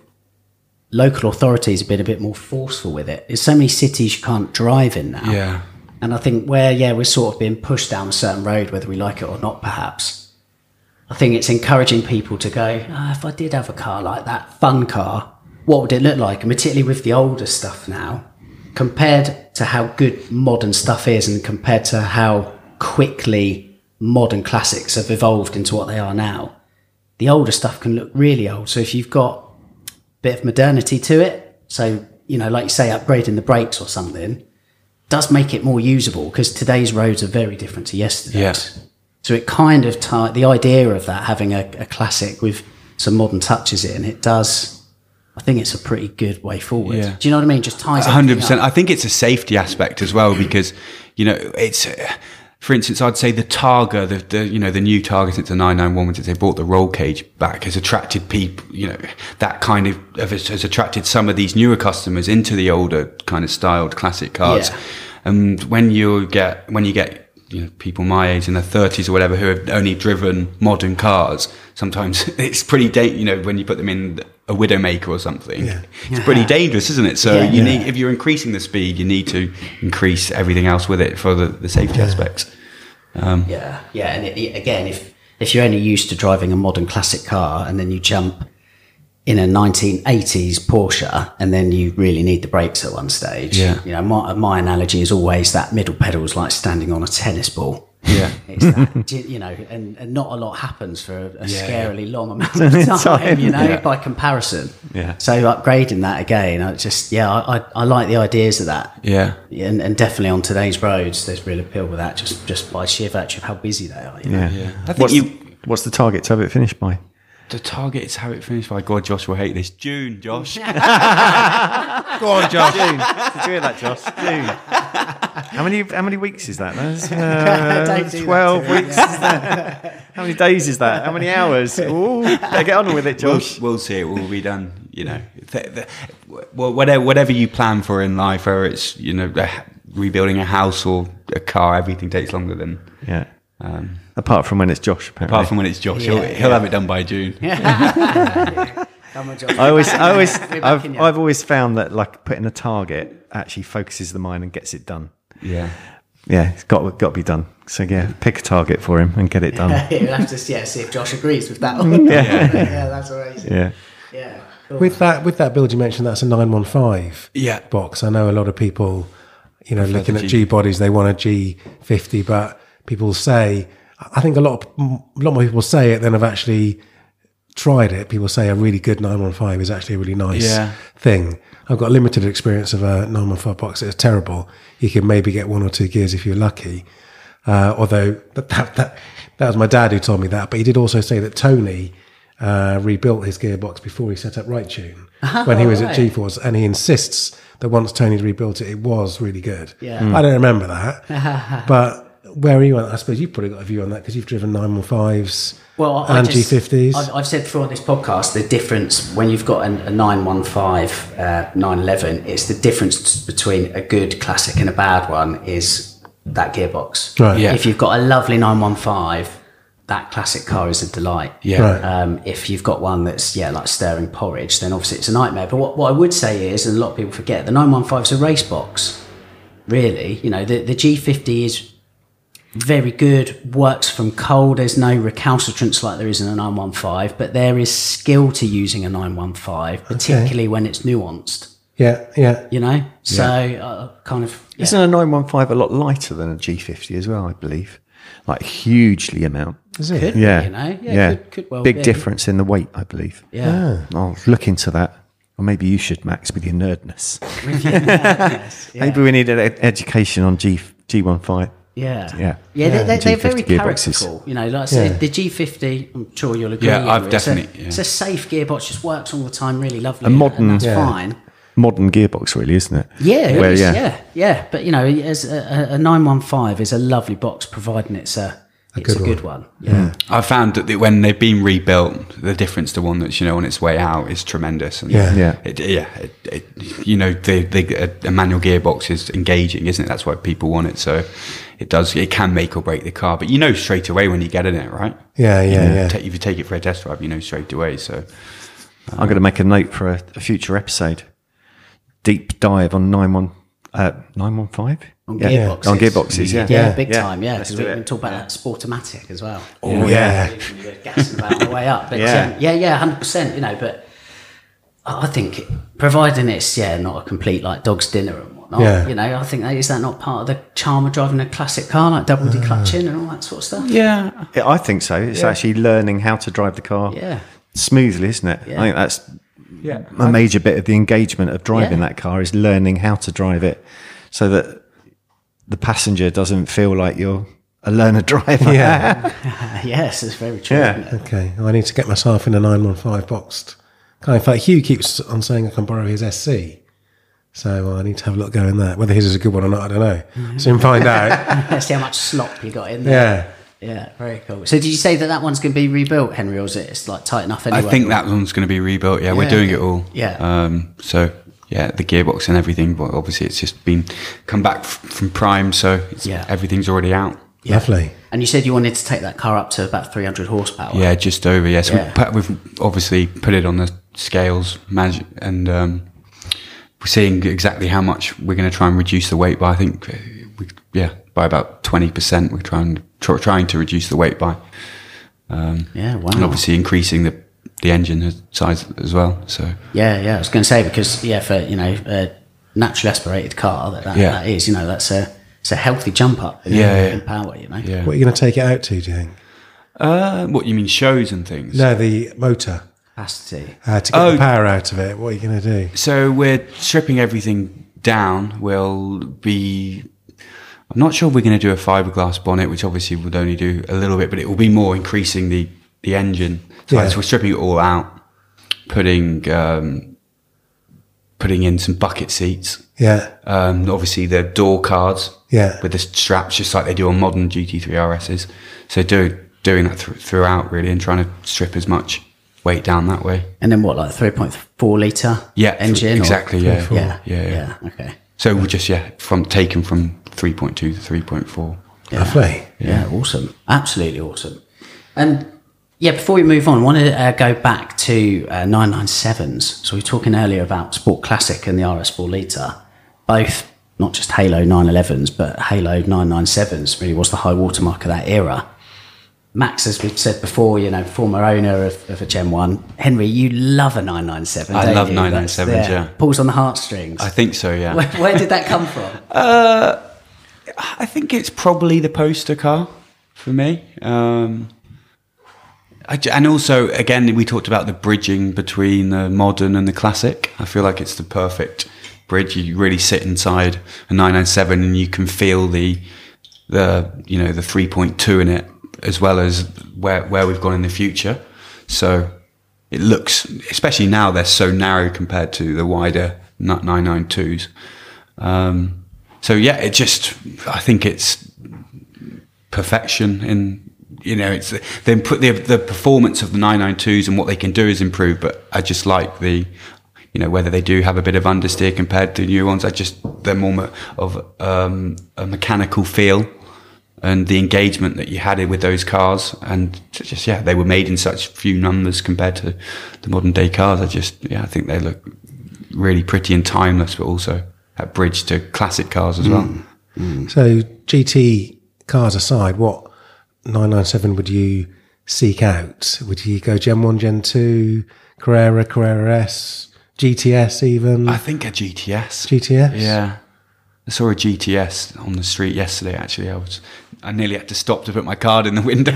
local authorities have been a bit more forceful with it. There's so many cities you can't drive in now. Yeah. And I think where, yeah, we're sort of being pushed down a certain road, whether we like it or not, perhaps, I think it's encouraging people to go, oh, if I did have a car like that, fun car, what would it look like? And particularly with the older stuff now, compared to how good modern stuff is, and compared to how quickly modern classics have evolved into what they are now, the older stuff can look really old. So if you've got a bit of modernity to it, so, you know, like you say, upgrading the brakes or something, does make it more usable, because today's roads are very different to yesterday's. Yeah. So it kind of, t- the idea of that, having a, a classic with some modern touches in, it does, I think it's a pretty good way forward. Yeah. Do you know what I mean? Just ties one hundred percent. everything up. I think it's a safety aspect as well, because, you know, it's, uh, for instance, I'd say the Targa, the, the you know, the new Targa since the nine ninety-one, since they brought the roll cage back, has attracted people, you know, that kind of, has attracted some of these newer customers into the older kind of styled classic cars. Yeah. And when you get, when you get, you know, people my age in their thirties or whatever who have only driven modern cars, sometimes it's pretty, da- you know, when you put them in a Widowmaker or something, Yeah. it's pretty dangerous, isn't it? So Yeah. you Yeah. need, if you're increasing the speed, you need to increase everything else with it for the, the safety aspects. Um, Yeah, yeah, and it, it- again, if if you're only used to driving a modern classic car, and then you jump in a nineteen eighties Porsche, and then you really need the brakes at one stage. Yeah. You know, my my analogy is always that middle pedal is like standing on a tennis ball. Yeah. It's that, you know, and, and not a lot happens for a, a Yeah. scarily long amount of time, you know, Yeah. by comparison. Yeah. So upgrading that again, I just, yeah, I, I, I like the ideas of that. Yeah. And, and definitely on today's roads, there's real appeal with that, just just by sheer virtue of how busy they are. You know? Yeah. Yeah. I think What's, you- the, what's the target to have it finished by? The target is how it finished by. God, Josh will hate this. June, Josh. Go on, Josh. June. Did you hear that, Josh? June. How many how many weeks is that? That's, uh, Don't do that Twelve to me, weeks. Is that? How many days is that? How many hours? Ooh, better get on with it, We'll, Josh. we'll see. It will be done. You know, th- th- well, whatever whatever you plan for in life, whether it's you know a- rebuilding a house or a car, everything takes longer than. Yeah. Um, Apart from when it's Josh, apparently. apart from when it's Josh, he'll, Yeah, he'll yeah. have it done by June. Come on, Josh. I always, I always, We're I've, backing you. I've always found that like putting a target actually focuses the mind and gets it done. Yeah. Yeah, it's got got to be done. So yeah, pick a target for him and get it done. You'll have to yeah, see if Josh agrees with that one. Yeah. yeah, that's amazing. Yeah, Yeah. Cool. With that, with that build you mentioned, that's a nine one five Yeah. box. I know a lot of people, you know, looking the at G. G bodies, they want a G fifty, but people say, I think a lot, of, a lot more people say it than have actually tried it. People say a really good nine one five is actually a really nice Yeah. thing. I've got limited experience of a nine one five box. It's terrible. You can maybe get one or two gears if you're lucky. Uh, although that, that, that, that was my dad who told me that, but he did also say that Tony uh, rebuilt his gearbox before he set up Right Tune when he was right. at G-Force, and he insists that once Tony'd rebuilt it, it was really good. Yeah. Mm. I don't remember that, but where are you on? I suppose you've probably got a view on that because you've driven nine one fives Well, I and just, G fifties. I've, I've said before on this podcast the difference when you've got an, a nine one five, uh, nine eleven, it's the difference between a good classic and a bad one is that gearbox. Right. Yeah. If you've got a lovely nine one five, that classic car is a delight. Yeah. Right. Um, if you've got one that's, yeah, like stirring porridge, then obviously it's a nightmare. But what, what I would say is, and a lot of people forget, the nine one five is a race box, really. You know, the, the G fifty is very good, works from cold. There's no recalcitrance like there is in a nine one five, but there is skill to using a nine one five, particularly when it's nuanced, Yeah, yeah. you know? So, uh, kind of. Yeah. isn't a nine one five a lot lighter than a G fifty as well? I believe, like hugely amount. Is it? Could be, Yeah, you know? Yeah, yeah. Could, could well Big be. difference in the weight, I believe. Yeah. I'll look into that, or maybe you should, Max, with your nerdness. Yes, yeah. Maybe we need an ed- education on G G one five. Yeah, Yeah. yeah. They're, they're, they're very G fifty gearboxes. characterful. You know, like I said, Yeah. the G fifty. I'm sure you'll agree. Yeah, I've it's a- definitely- yeah. It's a safe gearbox. Just works all the time, really lovely. A modern- and that's Yeah. fine. Modern gearbox, really, isn't it? Yeah, it Where, is, yeah. yeah, yeah. But you know, as a, a nine one five is a lovely box, providing it's a it's good a good one. Yeah, I've found that when they've been rebuilt, the difference to one that's you know on its way out is tremendous. And Yeah. Yeah. it, yeah. It, it, you know, the, the a, a manual gearbox is engaging, isn't it? That's why people want it. So it does. It can make or break the car, but you know straight away when you get in it, right? Yeah, yeah, You know, yeah. ta- if you take it for a test drive, you know straight away. So I'm going to make a note for a, a future episode. Deep dive on nine one uh, nine one five on yeah. gearboxes. On gearboxes, yeah. yeah, Yeah. big Yeah. time. Yeah, Let's because do we it. can talk about that Sportomatic as well. Oh, yeah. You were gassing about on the way up, but Yeah. yeah, yeah, yeah, hundred percent. You know, but I think providing it's yeah not a complete like dog's dinner and whatnot. Yeah. You know, I think that is that not part of the charm of driving a classic car like double declutching and all that sort of stuff. yeah, Yeah, I think so. It's actually learning how to drive the car Yeah. smoothly, isn't it? Yeah. I think that's yeah. a major bit of the engagement of driving Yeah. that car is learning how to drive it so that the passenger doesn't feel like you're a learner driver. Yeah. Yes, it's very true. Yeah. Isn't it? Okay, well, I need to get myself in a nine one five boxed. Kind of like Hugh keeps on saying I can borrow his S C. So I need to have a look go in that. Whether his is a good one or not, I don't know. Soon find out. Let's see how much slop you got in there. Yeah. Yeah, very cool. So did you say that that one's going to be rebuilt, Henry, or is it it's like tight enough anyway? I think that one's going to be rebuilt. Yeah, we're Yeah. doing it all. Yeah. Um, so yeah, the gearbox and everything. But obviously, it's just been come back f- from Prime, so it's, Yeah. everything's already out. Yeah. Lovely. And you said you wanted to take that car up to about three hundred horsepower. Yeah, just over. Yeah, so Yeah. We've, put, we've obviously put it on the scales, manage, and um, we're seeing exactly how much we're going to try and reduce the weight by. I think, uh, we, yeah, by about twenty percent. We're trying tr- trying to reduce the weight by. Um, Yeah, wow. And obviously increasing the the engine size as well. So Yeah, yeah. I was going to say because yeah, for you know a naturally aspirated car that that, Yeah. that is, you know, that's a it's a healthy jump up in, Yeah, in yeah. power, you know. Yeah. What are you going to take it out to, do you think? Uh, what you mean, shows and things? No, the motor. Capacity. Uh, to get Oh. the power out of it, what are you going to do? So we're stripping everything down. We'll be. I'm not sure if we're going to do a fiberglass bonnet, which obviously would only do a little bit, but it will be more increasing the the engine. So Yeah. we're stripping it all out, putting um, putting in some bucket seats. Yeah, Um, obviously the door cards yeah. with the straps, just like they do on modern G T three R S's. So do, doing that th- throughout really, and trying to strip as much weight down that way. And then what, like three point four litre Yeah, engine? or- exactly. Yeah. Yeah, yeah, yeah, yeah. Okay. So we're just yeah from taken from three point two to three point four. Lovely. Yeah, awesome. Absolutely awesome. And yeah, before we move on, I want to uh, go back to uh, nine ninety-sevens. So we were talking earlier about Sport Classic and the R S four litre. Both, not just Halo nine elevens, but Halo nine ninety-sevens really was the high watermark of that era. Max, as we've said before, you know, former owner of, of a Gen one. Henry, you love a nine ninety-seven, I don't love you? nine That's- ninety-sevens, yeah. Pulls on the heartstrings. I think so. Yeah. where, where did that come from? I think it's probably the poster car for me. Um, I j and also, again, we talked about the bridging between the modern and the classic. I feel like it's the perfect bridge. You really sit inside a nine ninety-seven and you can feel the, the you know, the three point two in it, as well as where, where we've gone in the future. So it looks, especially now, they're so narrow compared to the wider nine ninety-twos. Um, so yeah, it just, I think it's perfection in, you know, it's then put the the performance of the nine ninety-twos and what they can do is improved, but I just like the, you know, whether they do have a bit of understeer compared to new ones. I just, they're more me- of um, a mechanical feel, and the engagement that you had with those cars, and just yeah, they were made in such few numbers compared to the modern day cars. I just yeah, I think they look really pretty and timeless, but also that bridge to classic cars as well. So G T cars aside, what nine ninety-seven would you seek out? Would you go Gen one, Gen two, Carrera, Carrera S, G T S even? I think a G T S. G T S? Yeah. I saw a G T S on the street yesterday, actually. I was, I nearly had to stop to put my card in the window.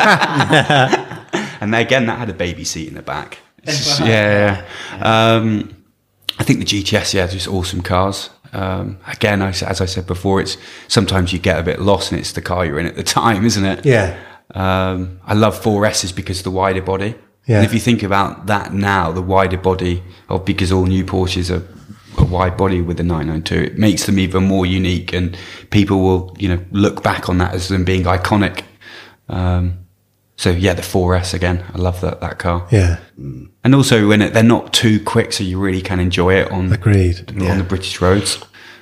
And again, that had a baby seat in the back. It's just- yeah. yeah. Um, I think the G T S, yeah, just awesome cars. Um, again, I, as I said before, it's sometimes you get a bit lost and it's the car you're in at the time, isn't it? Yeah. Um, I love four S's because of the wider body. Yeah. And if you think about that now, the wider body, or because all new Porsches are a wide body with the nine ninety-two, it makes them even more unique, and people will, you know, look back on that as them being iconic. Um, so yeah, the four S again, I love that that car. Yeah. And also when it, they're not too quick, so you really can enjoy it on Agreed. on Yeah. the British roads.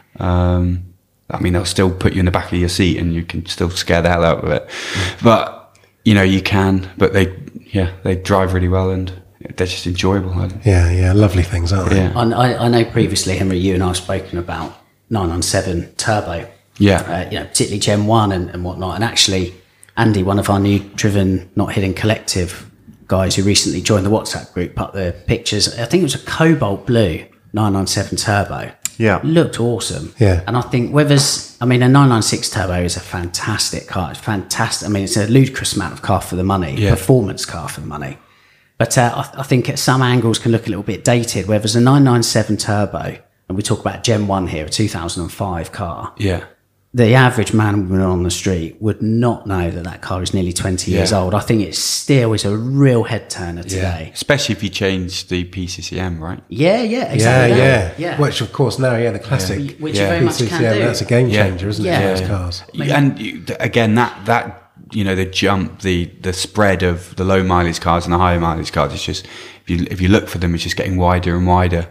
Um, I mean, they'll still put you in the back of your seat, and you can still scare the hell out of it. But you know, you can. But they, yeah, they drive really well, and they're just enjoyable. Yeah, yeah. Lovely things, aren't they? Yeah. I, I- I know previously, Henry, you and I have spoken about nine ninety-seven Turbo. Yeah. Uh, you know, particularly Gen one and, and whatnot. And actually, Andy, one of our new Driven Not Hidden Collective guys who recently joined the WhatsApp group, put the pictures. I think it was a cobalt blue nine ninety-seven Turbo. Yeah. Looked awesome. Yeah. And I think whether's, I mean, a nine ninety-six Turbo is a fantastic car. It's fantastic. I mean, it's a ludicrous amount of car for the money, Yeah. performance car for the money. But uh, I, I think at some angles can look a little bit dated. Whereas a nine ninety-seven Turbo, and we talk about Gen one here, a two thousand five car, Yeah. the average man or woman on the street would not know that that car is nearly twenty years Yeah. old. I think it still is a real head turner Yeah. today. Especially if you change the P C C M, right? Yeah, yeah, Yeah, exactly. yeah, that. yeah. Which, of course, now, yeah, the classic Which Yeah. you very much P C C M, can do. that's a game Yeah. changer, isn't Yeah. it, for those Yeah. cars? And you, th- again, that that you know, the jump, the the spread of the low mileage cars and the higher mileage cars, it's just if you if you look for them, it's just getting wider and wider.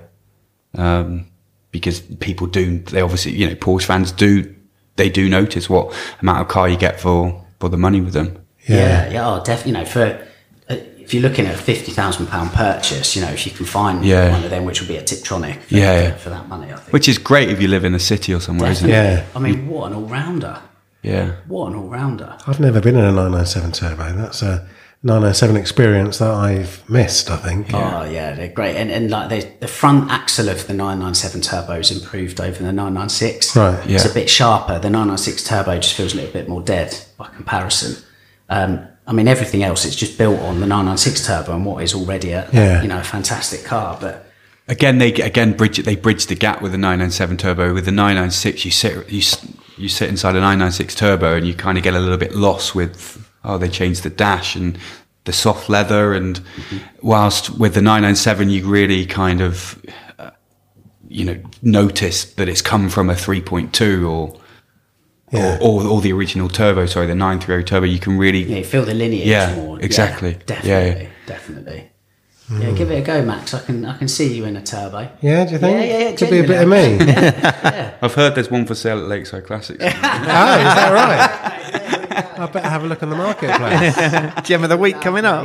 Um, because people do, they obviously, you know, Porsche fans do, they do notice what amount of car you get for for the money with them. Yeah, yeah, oh, definitely. You know, for uh, if you're looking at a fifty thousand pound purchase, you know, if you can find Yeah. one of them, which will be a Tiptronic, for, Yeah, for, yeah. for that money, I think. Which is great if you live in a city or somewhere, isn't it? Yeah. I mean, what an all rounder! Yeah. What an all rounder! I've never been in a nine ninety-seven Turbo. That's a nine ninety-seven experience that I've missed, I think. Oh yeah, they're great, and and like the the front axle of the nine ninety-seven turbo is improved over the nine ninety-six. Right, it's yeah. a bit sharper. The nine ninety-six turbo just feels a little bit more dead by comparison. Um, I mean, everything else it's just built on the nine ninety-six turbo and what is already a Yeah. you know a fantastic car, but. Again, they again bridge it. They bridge the gap with the nine ninety-seven turbo. With the nine ninety-six, you sit you s- you sit inside a nine ninety-six turbo, and you kind of get a little bit lost with oh, they changed the dash and the soft leather, and mm-hmm. whilst with the nine ninety-seven, you really kind of uh, you know notice that it's come from a three point two or. Yeah. Or, or, or the original turbo, sorry, the nine thirty turbo. You can really Yeah, you feel the lineage Yeah, more. exactly. Yeah, definitely, Yeah, yeah. definitely. Yeah, give it a go, Max. I can I can see you in a turbo. Yeah, do you think? Yeah, yeah, yeah, Could be a bit of me. I've heard there's one for sale at Lakeside Classics. Oh, is that right? I better have a look on the marketplace. Gem of the week coming up.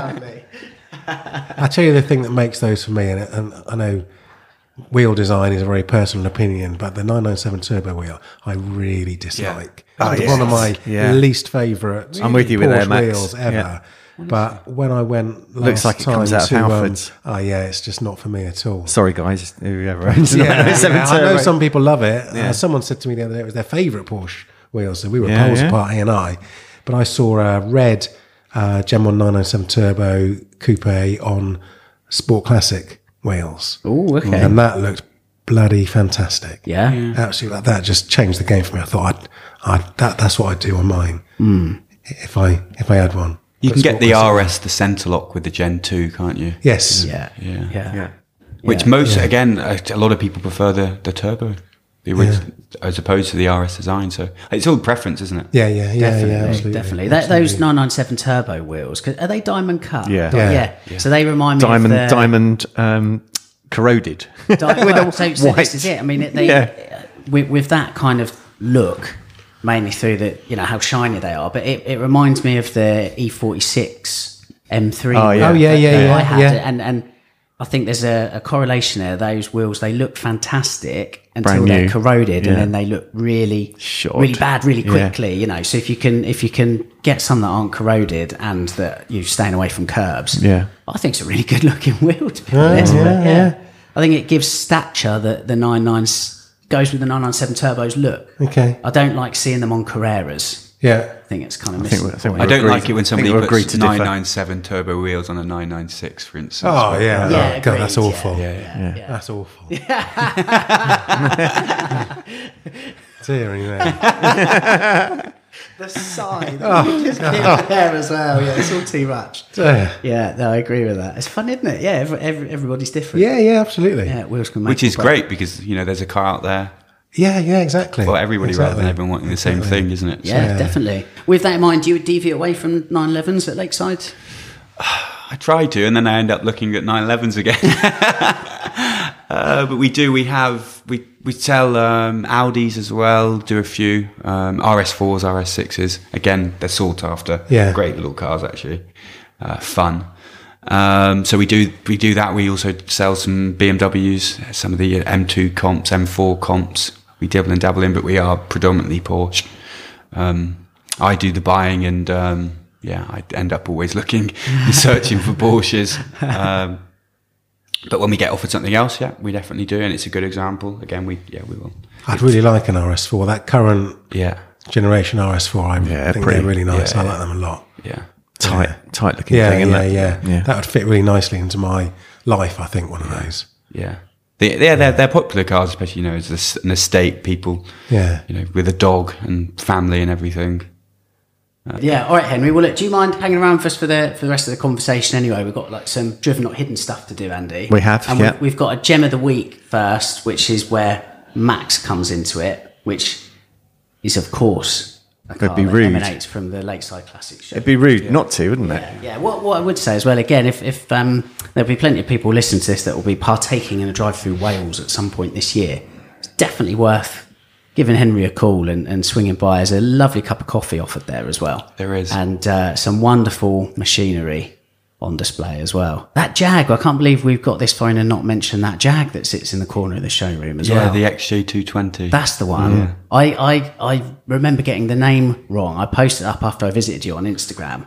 I tell you the thing that makes those for me, and, and I know wheel design is a very personal opinion, but the nine ninety-seven turbo wheel I really dislike. Oh, It's yes. one of my Yeah. least favourite I'm with you with Porsche that, Max. wheels ever. Yeah. But when I went last Looks like it time comes out of to, um, Halfords. oh yeah, it's just not for me at all. Sorry, guys, whoever owns Yeah, nine ninety-seven yeah, I know turbo. some people love it. Yeah. Uh, someone said to me the other day it was their favourite Porsche wheel, so we were Yeah, poles yeah. apart, he and I. But I saw a red uh, Gen one nine ninety-seven Turbo Coupe on Sport Classic wheels. Oh, okay. And that looked bloody fantastic. Yeah. Yeah. Absolutely. Like that just changed the game for me. I thought I'd, I'd, that, that's what I'd do on mine if I if I had one. You But can get Sport the Classic- R S, the centre lock with the Gen two, can't you? Yes. Yeah. Yeah. Yeah. Yeah. Which Yeah. most, again, a a lot of people prefer the, the turbo, the original, as opposed to the R S design. So it's all preference, isn't it? Yeah, yeah, yeah, Definitely, yeah, absolutely. definitely. That, those nine ninety-seven turbo wheels, 'cause- are they diamond cut? Yeah. Di- Yeah. yeah. So they remind me Diamond, of the, diamond, um, corroded. Di- With well, a so, so white- this is it. I mean, it- they, Yeah. uh, with, with that kind of look, mainly through the, you know, how shiny they are, but it, it reminds me of the E forty-six M three. Oh, yeah. Oh, yeah, that- yeah, that yeah, I had, yeah. and and I think there's a, a correlation there. Those wheels, they look fantastic until Brand they're new. corroded, Yeah. and then they look really, Shot. really bad, really Yeah. quickly. You know, so if you can if you can get some that aren't corroded and that you're staying away from curbs, Yeah. I think it's a really good looking wheel. To be Yeah, honest, yeah, But, yeah. I think it gives stature that the nine nines goes with the nine ninety-seven turbos look. Okay. I don't like seeing them on Carreras. Yeah. I think it's kind of I missing. think we- I the think point. I don't agree like to- it when I think somebody we'll agree puts to differ. nine ninety-seven turbo wheels on a nine ninety-six, for instance. Oh, yeah. Yeah, Oh, God, that's agreed, awful. yeah, Yeah, yeah. That's awful. Dearie me. The side. Oh, just get there as well. Yeah, it's all too much. Yeah, Yeah, no, I agree with that. It's fun, isn't it? Yeah, every, every, everybody's different. yeah, yeah, absolutely. Yeah, Yeah, wheels can make Which or is break. great because, you know, there's a car out there yeah, exactly. for everybody rather Exactly. than everyone wanting the same Exactly. thing, isn't it? So Yeah, definitely. With that in mind, do you deviate away from nine elevens at Lakeside? I try to, and then I end up looking at nine elevens again. uh, but we do, we have, we, we sell um, Audis as well, do a few, um, R S fours, R S sixes. Again, they're sought after. Yeah. Great little cars, actually. Uh, fun. Um, so we do we do that. We also sell some B M Ws, some of the M two comps, M four comps. We dabble and dabble in, but we are predominantly Porsche. Um, I do the buying, and um, yeah, I end up always looking and searching for Porsches. Um, but when we get offered something else, yeah, we definitely do, and it's a good example. Again, we yeah we will. I'd really like an R S four. That current Yeah, generation R S four, I Yeah, think pretty- they're really nice. yeah, I yeah. like them a lot. yeah. Tight, tight looking Yeah, thing, isn't yeah, it? yeah, Yeah. That would fit really nicely into my life, I think, one of those. Yeah, they, they're, they're they're popular cars, especially you know as this- an estate people. Yeah. you know, with a dog and family and everything. Yeah, all right, Henry. Well, look, do you mind hanging around for us for the for the rest of the conversation? Anyway, we've got like some driven not hidden stuff to do, Andy. We have, and yeah. we've, we've got a gem of the week first, which is where Max comes into it, which is of course a car be that rude. emanates from the Lakeside Classics show. It'd be rude not to, wouldn't it? Yeah, yeah. What, what I would say as well, again, if, if um, there'll be plenty of people listening to this that will be partaking in a drive through Wales at some point this year, it's definitely worth giving Henry a call and, and swinging by. There's a lovely cup of coffee offered there as well. There is. And uh, some wonderful machinery on display as well. That Jag, I can't believe we've got this phone and not mentioned that Jag that sits in the corner of the showroom as Yeah, well. the X J two twenty. That's the one. I, I I remember getting the name wrong. I posted it up after I visited you on Instagram.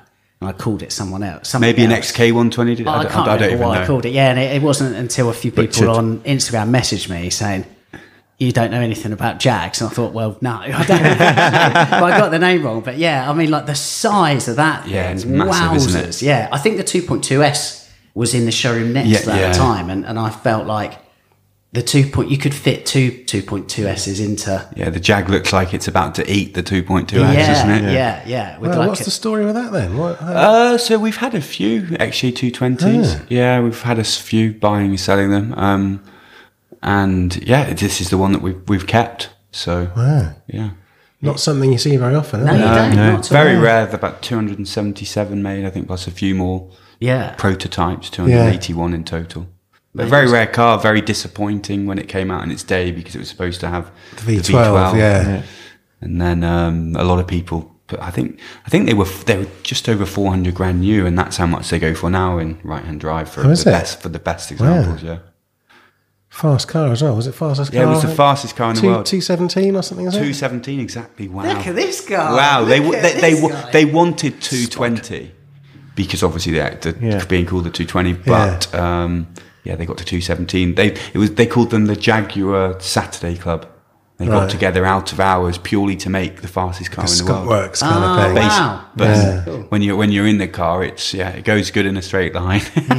and I called it someone else. Maybe an else. X K one twenty. Did, Oh, I, I don't, can't I don't remember even what know. I called it. Yeah, and it, it wasn't until a few people Richard. on Instagram messaged me saying, you don't know anything about Jags. And I thought, well, no, I don't. But I got the name wrong. But yeah, I mean, like the size of that Yeah, thing. it's massive, wowzers. isn't it? Yeah, I think the two point two S was in the showroom next Yeah, to that yeah. at the time. And, and I felt like the two point, you could fit two two point two S's into. Yeah, the Jag looks like it's about to eat the two point two Yeah, X, doesn't it? yeah, yeah. With Well, like what's a- the story with that then? What, how- Uh, so we've had a few X G two twenties. Oh. Yeah, we've had a s- few buying and selling them. Um, and yeah, this is the one that we've we've kept. So wow. yeah, Not something you see very often, is No, it? you Uh, don't. no, not at very all. rare. There are about two hundred seventy-seven made, I think, plus a few more Yeah. prototypes. two hundred eighty-one in total. But a very rare car. Very disappointing when it came out in its day because it was supposed to have The V twelve, yeah. And then um, a lot of people. But I think I think they were they were just over four hundred grand new, and that's how much they go for now in right hand drive for Oh, is the it? best for the best examples. Yeah, Fast car as well. Was it fastest car? yeah, it was the fastest car in the Two, world. two seventeen or something, is Two it? seventeen exactly. Wow. Look at this guy. Wow, they Look they at they, this wa- guy. they wanted two twenty because obviously they acted Yeah. being called the two twenty, but um, yeah, they got to two seventeen. They it was they called them the Jaguar Saturday Club. They got Right. together out of hours purely to make the fastest car The in the Scott world. Works kind Oh, of thing. wow. Basi- But Yeah. when you when you're in the car, it's yeah, it goes good in a straight line.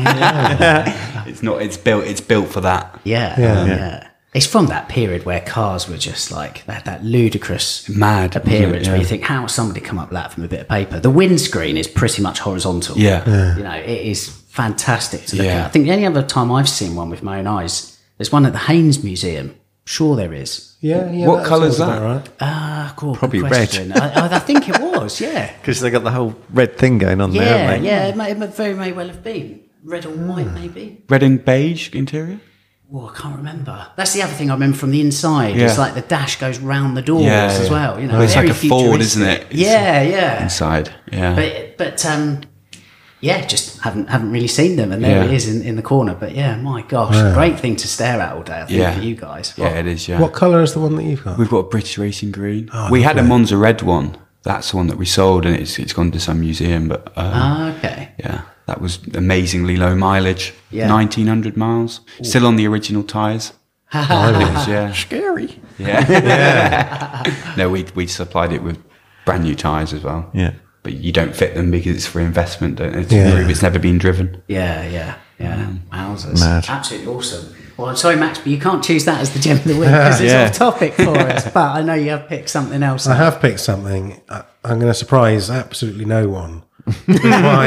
it's not. It's built. It's built for that. Yeah, Yeah. yeah, It's from that period where cars were just like that, that ludicrous Mad wasn't it? appearance where Yeah. you think, how has somebody come up with that from a bit of paper? The windscreen is pretty much horizontal. Yeah. You know, it is fantastic to look Yeah. at. I think the only other time I've seen one with my own eyes, there's one at the Haynes Museum. Sure there is. Yeah, yeah. What that colour's sounds that? about right. Ah, cool. good Probably red. question. I, I think it was, yeah. Because they got the whole red thing going on there, Yeah, haven't they? yeah, it may, it may very may well have been. Red or white, maybe. Red and beige interior. Oh, I can't remember. That's the other thing I remember from the inside. It's Yeah. like the dash goes round the doors Yeah, as yeah. well. You know, Well, it's very like a Ford, isn't it? futuristic. It's Yeah, yeah. Inside. Yeah. But but um, yeah, just haven't haven't really seen them, and there Yeah. it is in, in the corner. But yeah, my gosh, great thing to stare at all day. I think Yeah. for you guys. yeah, it is. Yeah. What colour is the one that you've got? We've got a British Racing Green. Oh, we had a lovely. Monza Red one. That's the one that we sold, and it's it's gone to some museum. But um, Ah, okay. yeah, that was amazingly low mileage. Yeah. nineteen hundred miles. Still on the original tyres. It was, yeah, Scary. yeah. No, we we supplied it with brand new tyres as well. Yeah. But you don't fit them because it's for investment. Don't it? To Yeah. prove it's never been driven. Yeah, yeah, yeah. Wowzers. Mad. Absolutely awesome. Well, I'm sorry, Max, but you can't choose that as the gem of the week because it's Yeah. off topic for us. But I know you have picked something else. I have picked something. I- I'm going to surprise absolutely no one with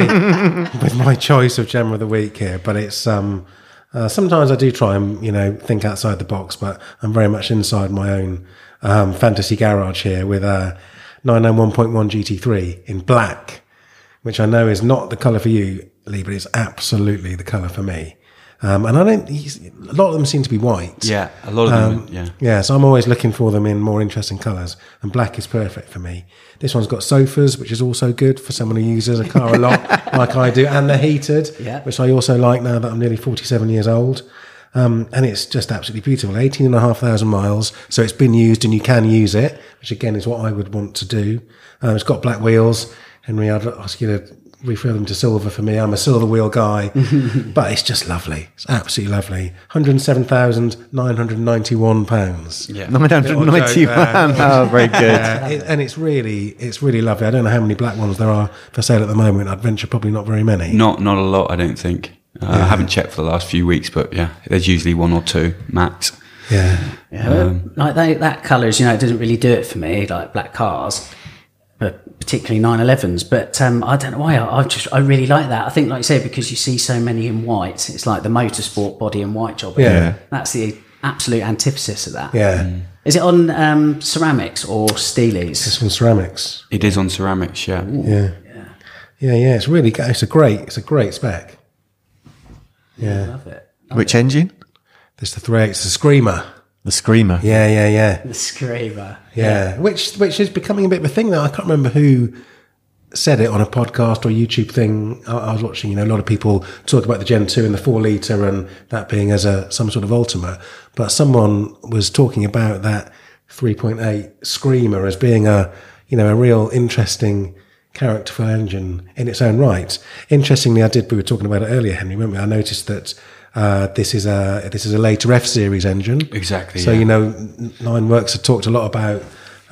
my with my choice of gem of the week here. But it's um, uh, sometimes I do try and you know think outside the box, but I'm very much inside my own um, fantasy garage here with a nine ninety-one point one G T three in black, which I know is not the colour for you, Lee, but it's absolutely the colour for me. Um, and I don't. He's, a lot of them seem to be white. Yeah, a lot of them. Yeah. Yeah, so I'm always looking for them in more interesting colours, and black is perfect for me. This one's got sofas, which is also good for someone who uses a car a lot, like I do, and they're heated, Yeah. which I also like now that I'm nearly forty-seven years old. Um, and it's just absolutely beautiful. eighteen and a half thousand miles, so it's been used and you can use it, which again is what I would want to do. Um, it's got black wheels. Henry, I'd ask you to refill them to silver for me. I'm a silver wheel guy, but it's just lovely. It's absolutely lovely. one hundred seven thousand nine hundred ninety-one pounds. Yeah. nine hundred ninety-one. Oh, very good. Yeah, it, and it's really, it's really lovely. I don't know how many black ones there are for sale at the moment. I'd venture probably not very many. Not not a lot, I don't think. Uh, I haven't checked for the last few weeks, but yeah, there's usually one or two max. Yeah, Yeah, like they, that colours, you know, it doesn't really do it for me, like black cars, but particularly nine elevens. But um, I don't know why. I, I just I really like that. I think, like you said, because you see so many in white, it's like the motorsport body in white job. Yeah. That's the absolute antithesis of that. yeah. Is it on um, ceramics or steelies? It's on ceramics. It is on ceramics, yeah. Yeah, yeah, yeah. It's really, g- it's a great, it's a great spec. Yeah, Love it. Which engine? there's the three. It's the Screamer. The Screamer. Yeah, yeah, yeah. The Screamer. Yeah, which which is becoming a bit of a thing now. I can't remember who said it on a podcast or YouTube thing. I, I was watching, you know, a lot of people talk about the Gen two and the four litre and that being as a some sort of Ultima. But someone was talking about that three point eight Screamer as being a, you know, a real interesting characterful engine in its own right. Interestingly, I did. We were talking about it earlier, Henry. Weren't we? I noticed that uh, this is a this is a later F Series engine. Exactly. So yeah. you know, Nineworks have talked a lot about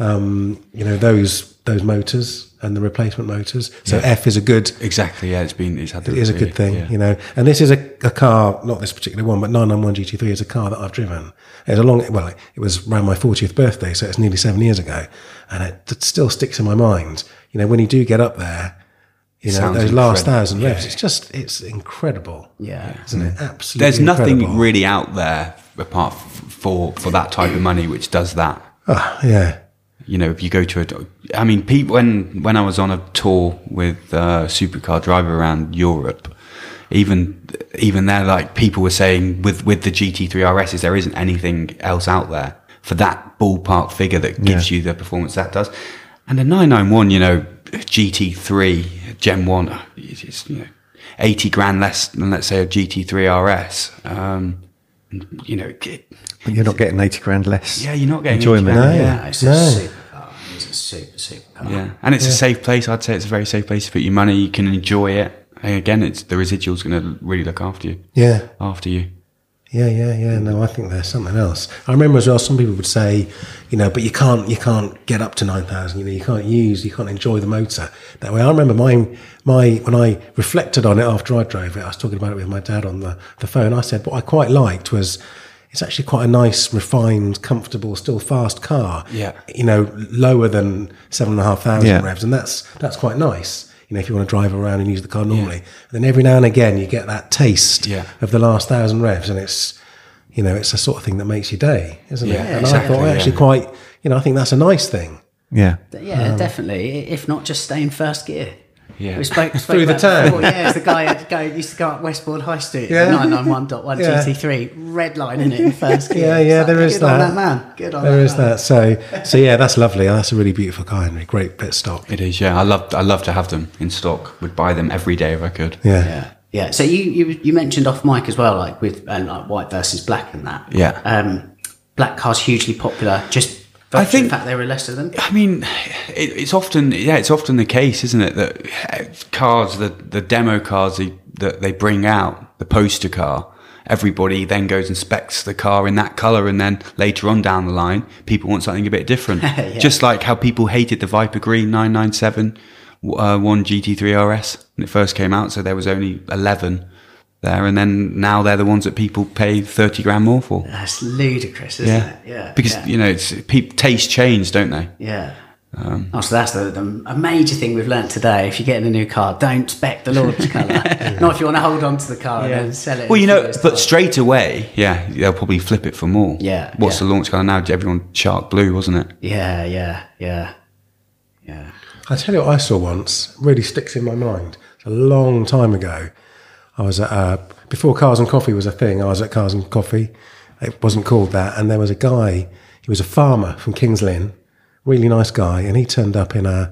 um, you know those those motors and the replacement motors. So Yeah. F is a good. Exactly. Yeah, it's been it's had the It is a repair, good thing, yeah. you know. And this is a, a car, not this particular one, but nine ninety-one G T three is a car that I've driven. It's a long, well, it was around my fortieth birthday, so it's nearly seven years ago, and it, it still sticks in my mind. You know, when you do get up there, you It know, sounds those last incredible. thousand revs, Yeah. it's just, it's incredible, Yeah. isn't it? Absolutely. There's nothing incredible. really out there apart f- for for that type of money which does that. Ah, yeah, You know, if you go to a, I mean, people, when when I was on a tour with a supercar driver around Europe, even even there, like people were saying with with the G T three R Ss, there isn't anything else out there for that ballpark figure that gives Yeah. you the performance that does. And the nine ninety-one, you know, G T three Gen One, it's, you know, eighty grand less than let's say a G T three R S. Um, you know, it, But you're not getting eighty grand less. yeah, you're not getting enjoyment. eighty grand, No. yeah. No, it's No. a super car. It's a super, super car. Yeah, and it's a safe place. I'd say it's a very safe place to put your money. You can enjoy it. And again, it's the residual's going to really look after you. yeah. After you. Yeah, yeah, yeah. No, I think there's something else. I remember as well. Some people would say, you know, but you can't, you can't get up to nine thousand. You know, you can't use, you can't enjoy the motor that way. I remember my, my when I reflected on it after I drove it, I was talking about it with my dad on the the phone. I said what I quite liked was it's actually quite a nice, refined, comfortable, still fast car. Yeah. You know, lower than seven and a half thousand Yeah. revs, and that's that's quite nice. You know, if you want to drive around and use the car normally, and then every now and again you get that taste Yeah. of the last thousand revs, and it's, you know, it's the sort of thing that makes your day, isn't Yeah, it? And exactly, I thought, yeah. actually, quite, you know, I think that's a nice thing. Yeah. Yeah, definitely. If not, just stay in first gear. Yeah. We spoke, spoke Through the about town. before, yeah, it's the guy who go, used to go up Westbourne High Street, Yeah. nine ninety-one point one Yeah. G T three, red line in it in first gear. Yeah, yeah, It's there like, is good on that. that man. Good on There that is man. that. So, so yeah, that's lovely. That's a really beautiful car, Henry. Great pit stop. It is, yeah. I love I love to have them in stock. Would buy them every day if I could. Yeah. Yeah, yeah. So you, you you mentioned off mic as well, like with and like white versus black and that. Yeah. Um, black cars hugely popular. Just I I think- think the fact there were less of them. I mean, it, it's often yeah, it's often the case, isn't it, that cars, the the demo cars they, that they bring out, the poster car, everybody then goes and specs the car in that color, and then later on down the line, people want something a bit different. Yeah. Just like how people hated the Viper Green nine ninety-seven uh, one G T three R S when it first came out, so there was only eleven there, and then now they're the ones that people pay thirty grand more for. That's ludicrous, isn't Yeah, it? Yeah. because yeah. you know, it's people taste change, don't they? Yeah. oh, so that's the, the a major thing we've learnt today. If you're getting a new car, don't spec the launch colour. Not if you want to hold on to the car and then sell it. Well, in you a few know, years' but time. straight away, yeah, they'll probably flip it for more. Yeah, What's yeah. the launch colour now? Everyone shark blue, wasn't it? Yeah, yeah, yeah, yeah. I tell you what I saw once, really sticks in my mind. It's a long time ago. I was at, uh, before Cars and Coffee was a thing, I was at Cars and Coffee. It wasn't called that. And there was a guy, he was a farmer from Kings Lynn, really nice guy. And he turned up in a,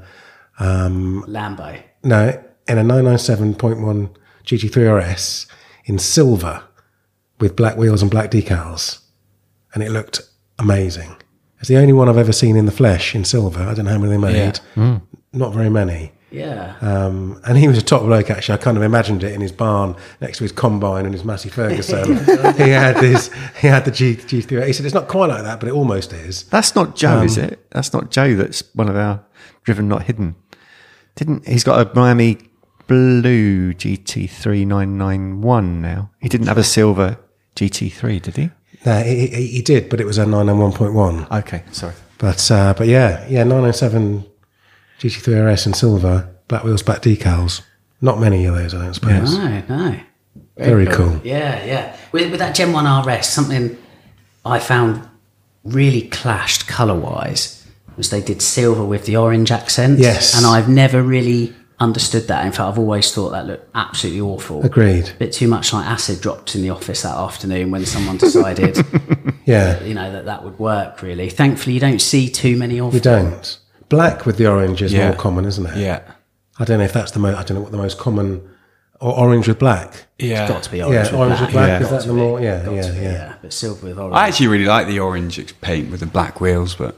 Lambo. no, in a nine ninety-seven point one G T three R S in silver with black wheels and black decals. And it looked amazing. It's the only one I've ever seen in the flesh in silver. I don't know how many they made. Not very many. Yeah. Um, and he was a top bloke, actually. I kind of imagined it in his barn next to his combine and his Massey Ferguson. he had this, he had the G, G3. He said, it's not quite like that, but it almost is. That's not Joe, Um, is it? That's not Joe. That's one of our Driven Not Hidden. Didn't he's got a Miami blue G T three nine ninety-one now? He didn't have a silver G T three, did he? No, he, he, he did, but it was a nine ninety-one point one. Okay, sorry. But, uh, but yeah, yeah, nine ninety-seven G T three R S in silver, black wheels, black decals. Not many of those, I don't suppose. No, no. Very cool. Yeah, yeah. With, with that Gen one R S, something I found really clashed colour-wise was they did silver with the orange accents. Yes. And I've never really understood that. In fact, I've always thought that looked absolutely awful. Agreed. A bit too much like acid dropped in the office that afternoon when someone decided, Yeah, you know, that that would work, really. Thankfully, you don't see too many of you them. don't. Black with the orange is Yeah. more common, isn't it? Yeah. I don't know if that's the most, I don't know what the most common, or orange with black. Yeah. It's got to be orange Yeah, with orange black. with black, Yeah. is that the more, yeah, Got yeah, to be, yeah. yeah. But silver with orange. I actually really like the orange paint with the black wheels, but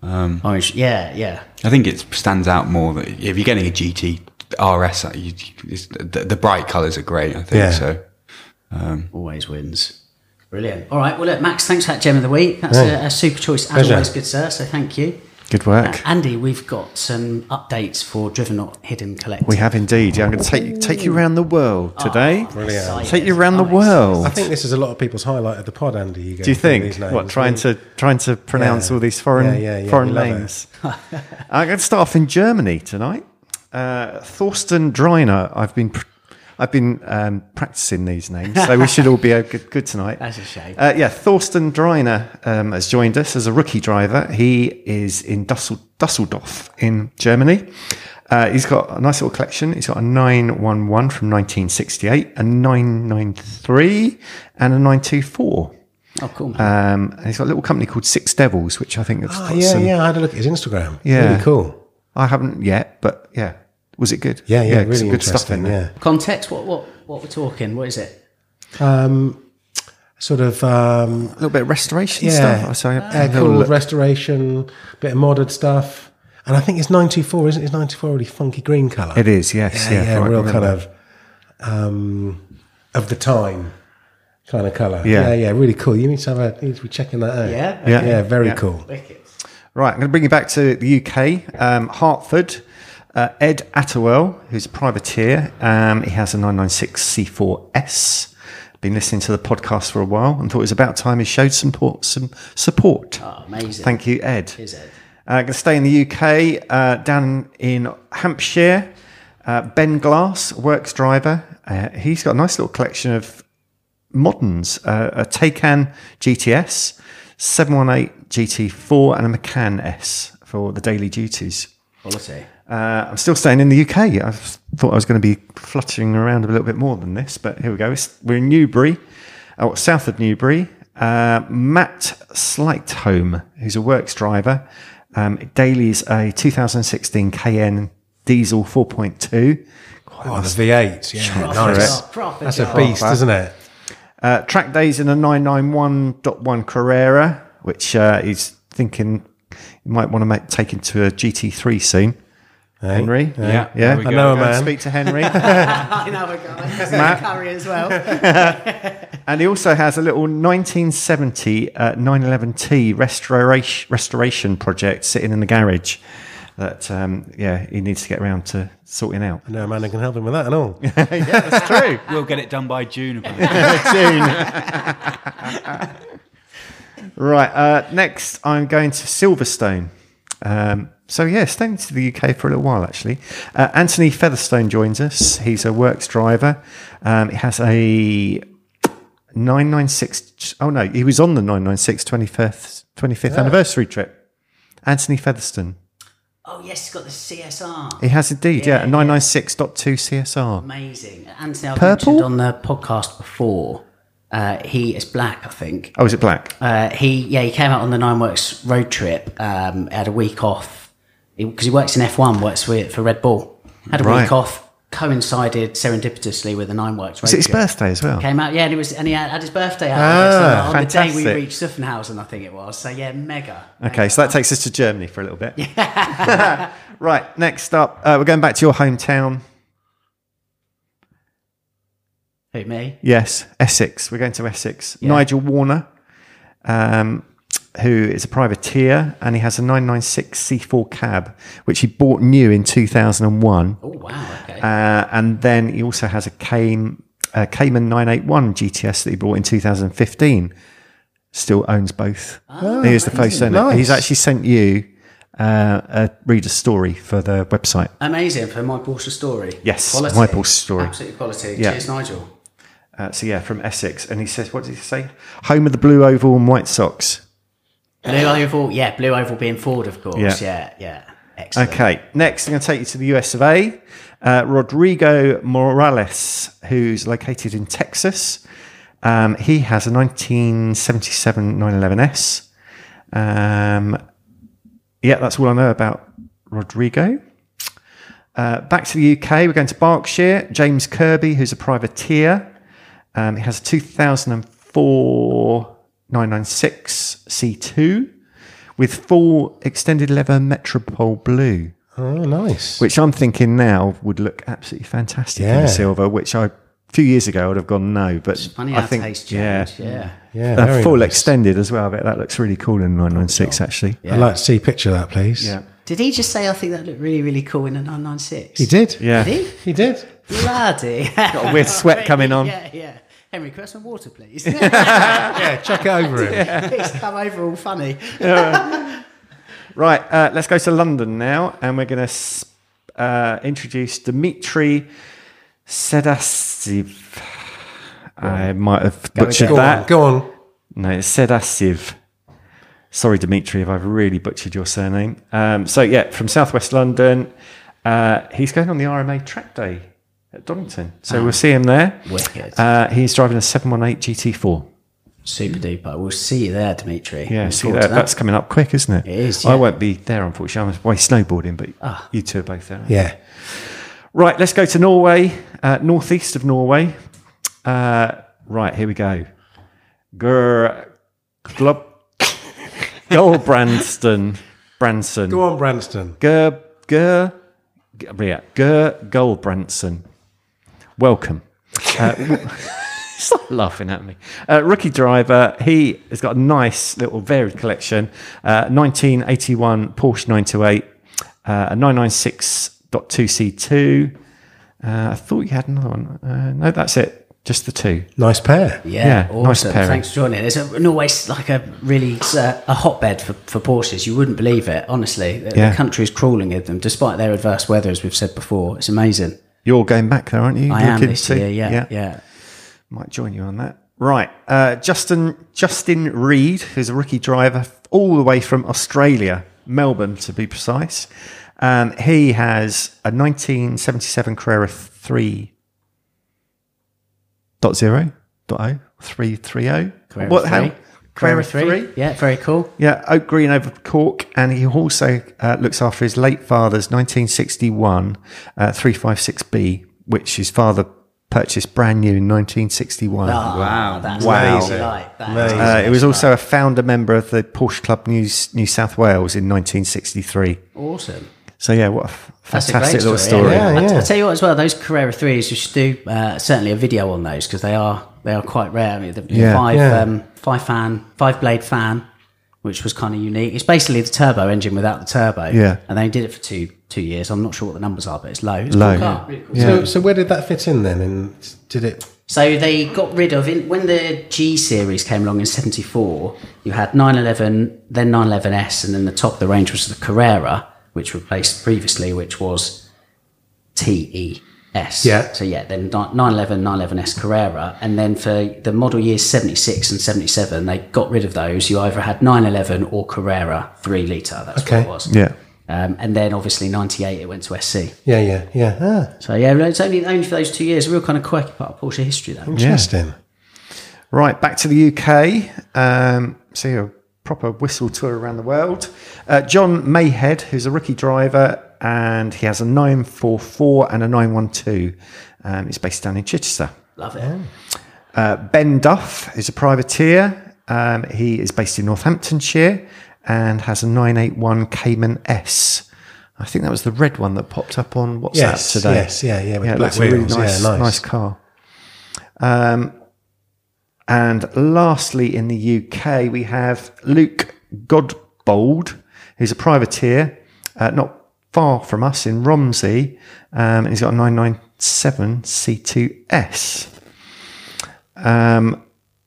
Um, Orange, yeah, yeah. I think it stands out more that if you're getting a G T R S, you, it's, the, the bright colours are great, I think. Yeah. So um, Always wins. Brilliant. All right. Well, look, Max, thanks for that gem of the week. That's Yeah. a, a super choice, as Pleasure. always, good sir. So thank you. Good work. Uh, Andy, we've got some updates for Driven Not Hidden Collective. We have indeed. Yeah, I'm going to take take you around the world today. Brilliant. Excited. Take you around the Oh, world. I think this is a lot of people's highlight of the pod, Andy. You Do you think? What trying to trying to pronounce Yeah. all these foreign Yeah, yeah, yeah, foreign we love names? I'm going to start off in Germany tonight. Uh, Thorsten Dreiner. I've been pr- I've been um, practicing these names, so we should all be uh, good, good tonight. That's a shame. Uh, yeah, Thorsten Dreiner um, has joined us as a rookie driver. He is in Dussel- Dusseldorf in Germany. Uh, he's got a nice little collection. He's got a nine one one from nineteen sixty-eight, a nine ninety-three, and a nine twenty-four. Oh, cool. Man. Um, and he's got a little company called Six Devils, which I think has Oh, got yeah, some. yeah. I had a look at his Instagram. Yeah. Really cool. I haven't yet, but yeah, was it good? Yeah, yeah, some really good stuff in interesting. there. Yeah. Context, what, what, what we're talking? What is it? Um, sort of, um, A little bit of restoration yeah, stuff. So air cooled restoration, bit of modded stuff. And I think it's nine two four, isn't it? It's nine two four, really funky green colour. It is, yes, Yeah, yeah, yeah, right, real remember. kind of um, of the time kind of colour. Yeah. yeah, yeah, really cool. You need to have a, you need to be checking that out. Yeah? Yeah. yeah, very Yeah. cool. Wicked. Right, I'm going to bring you back to the U K, um, Hartford. Uh, Ed Attewell, who's a privateer, um, he has a nine ninety-six C four S. Been listening to the podcast for a while and thought it was about time he showed some support. Some support. Oh, amazing. Thank you, Ed. Cheers, Ed. Uh, going to stay in the U K, uh, down in Hampshire. Uh, Ben Glass, works driver. Uh, he's got a nice little collection of moderns, uh, a Taycan G T S, seven one eight G T four, and a Macan S for the daily duties. Quality. Uh, I'm still staying in the U K. I thought I was going to be fluttering around a little bit more than this, but here we go. It's, we're in Newbury, oh, south of Newbury. Uh, Matt Slightholme, who's a works driver. Um, Daly's a two thousand sixteen Cayenne diesel four point two. Oh, the V eight. Yeah, Proper nice. job, proper That's a job. beast, isn't it? Uh, track days in a nine ninety-one point one Carrera, which uh, he's thinking you might want to make, take into a G T three soon. Henry? Yeah, Yeah. there we I go. know a Go and man. speak to Henry. I know a guy. Matt. Curry as well. And he also has a little nineteen seventy uh, nine eleven T restoration restoration project sitting in the garage that, um, yeah, he needs to get around to sorting out. I know a man who can help him with that and all. Yeah, that's true. We'll get it done by June. apparently. Right. Uh, next, I'm going to Silverstone. Um, so, yeah, staying to the U K for a little while, actually. Uh, Anthony Featherstone joins us. He's a works driver. Um, he has a nine ninety-six. Oh, no, he was on the nine ninety-six twenty-fifth, twenty-fifth anniversary trip. Anthony Featherstone. Oh, yes, he's got the C S R. He has indeed, yeah, Yeah, a nine ninety-six point two C S R. Amazing. Anthony, I've Purple? mentioned on the podcast before. Uh, he is black, I think. Oh, is it black? Uh, he yeah, he came out on the Nineworks road trip. Um, had a week off because he, he works in F one, works for for Red Bull. Had a Right. week off, coincided serendipitously with the Nineworks road Was it his trip. birthday as well? Came out, yeah, and it was, and he had, had his birthday out Ah, on the day we fantastic. reached Suffenhausen, I think it was. So yeah, mega. Okay, so that takes us to Germany for a little bit. Right, next up, uh, we're going back to your hometown. Who, me? Yes, Essex. We're going to Essex. Yeah. Nigel Warner, um, who is a privateer, and he has a nine ninety-six C four cab, which he bought new in two thousand one. Oh wow, okay. Uh, and then he also has a Cayman, a Cayman nine eighty-one G T S that he bought in two thousand fifteen. Still owns both. Oh, Here's the photo. Nice. He's actually sent you uh, a reader's story for the website. Amazing for my Porsche story. Yes, Quality. my Porsche story. Absolutely quality. Yeah. Cheers, Nigel. Uh, so yeah, from Essex, and he says, "What did he say? Home of the blue oval and white socks." Blue oval, yeah, blue oval being Ford, of course. Yeah. Yeah, yeah, excellent. Okay, next I'm going to take you to the U S of A. Uh, Rodrigo Morales, who's located in Texas. Um, he has a nineteen seventy-seven nine eleven S. Um, yeah, that's all I know about Rodrigo. Uh, back to the U K, we're going to Berkshire. James Kirby, who's a privateer. Um, he has a two thousand four nine ninety-six C two, with full extended leather Metropole blue, Oh, nice. which I'm thinking now would look absolutely fantastic in Yeah. the silver, which I, a few years ago, I would have gone no. But Funny I how think, taste yeah, change. Yeah. yeah, the very full nice. extended as well. I bet that looks really cool in nine ninety-six, actually. Yeah. I'd like to see a picture of that, please. Yeah. Did he just say, I think that looked really, really cool in a nine ninety-six? He did. Yeah. Did he? He did. Bloody. Got a weird sweat coming on. Yeah, yeah. Henry, can I have some water, please? Yeah, chuck it over him. He's come over all funny. Right, uh, let's go to London now, and we're going to uh, introduce Dmitry Sedasiv. I might have butchered Go that. on, go on. No, it's Sedasiv. Sorry, Dimitri, if I've really butchered your surname. Um, so, yeah, from southwest London. Uh, he's going on the R M A track day at Donington. So we'll see him there. Wicked. Uh, he's driving a seven one eight G T four. Super duper. We'll see you there, Dimitri. Yeah, Look see forward that, to that's coming up quick, isn't it? It is, I yeah. won't be there, unfortunately. I'm away snowboarding, but Ah. you two are both there. Yeah. Right, let's go to Norway, uh, northeast of Norway. Uh, right, here we go. Gur Glub Gulbrandston Branson. Go on, Branston. Gur Gur yeah, Gur Gulbranson. Welcome. Uh, w- Stop laughing at me. Uh, rookie driver. He has got a nice little varied collection. Uh, nineteen eighty-one Porsche nine twenty-eight, uh, a nine ninety-six point two C two. Uh, I thought you had another one. Uh, no, that's it. Just the two. Nice pair. Yeah, Yeah, nice awesome. pairing. Thanks for joining. It's a, always like a really it's a, a hotbed for, for Porsches. You wouldn't believe it, honestly. The, Yeah. the country is crawling with them, despite their adverse weather, as we've said before. It's amazing. You're going back there, aren't you? I Your am kids this too? year. Yeah, yeah. Might join you on that. Right. Uh, Justin Justin Reed, who's a rookie driver all the way from Australia, Melbourne to be precise. Um, he has a nineteen seventy-seven Carrera three point oh, .oh, three thirty. Carrera What, three. how- Carrera Carrera three. Yeah, very cool. Yeah, oak green over cork, and he also uh, looks after his late father's nineteen sixty-one uh, three fifty-six B, which his father purchased brand new in nineteen sixty-one. Oh, Wow. That's Wow. amazing. Right, that is Amazing. Uh, it was amazing. also a founder member of the Porsche Club New, New South Wales in nineteen sixty-three. awesome. So yeah, what a f- That's a fantastic great little story. story. Yeah, I, yeah. I tell you what, as well, those Carrera threes, you should do uh, certainly a video on those because they are they are quite rare. I mean, the Yeah. five Yeah. Um, five fan, five blade fan, which was kind of unique. It's basically the turbo engine without the turbo. Yeah. and they did it for two two years. I'm not sure what the numbers are, but it's low. It's a Low, cool car. yeah. Really cool. Yeah. So, so where did that fit in then? And did it? So they got rid of in, when the G series came along in seventy-four. You had nine eleven, then nine eleven S, and then the top of the range was the Carrera, which replaced previously, which was T E S. Yeah. So yeah, then nine eleven, nine eleven S Carrera, and then for the model years seventy-six and seventy-seven, they got rid of those. You either had nine eleven or Carrera three litre. That's Okay. what it was. Yeah. Um, and then obviously ninety-eight, it went to S C. Yeah, yeah, yeah. Ah, So yeah, it's only only for those two years. A real kind of quirky part of Porsche history, though. interesting. Right, back to the U K. Um, see a proper whistle tour around the world. Uh, John Mayhead, who's a rookie driver, and he has a nine forty-four and a nine twelve. Um, he's based down in Chichester. Love it. Uh, Ben Duff is a privateer. Um, he is based in Northamptonshire and has a nine eighty-one Cayman S. I think that was the red one that popped up on WhatsApp Yes, today. yes, yeah, yeah, with yeah, it black looks a really wheels. nice, Yeah, nice. nice car. Um, and lastly, in the U K, we have Luke Godbold, who's a privateer, uh, not far from us in Romsey. Um, and he's got a nine ninety-seven C two S. Um,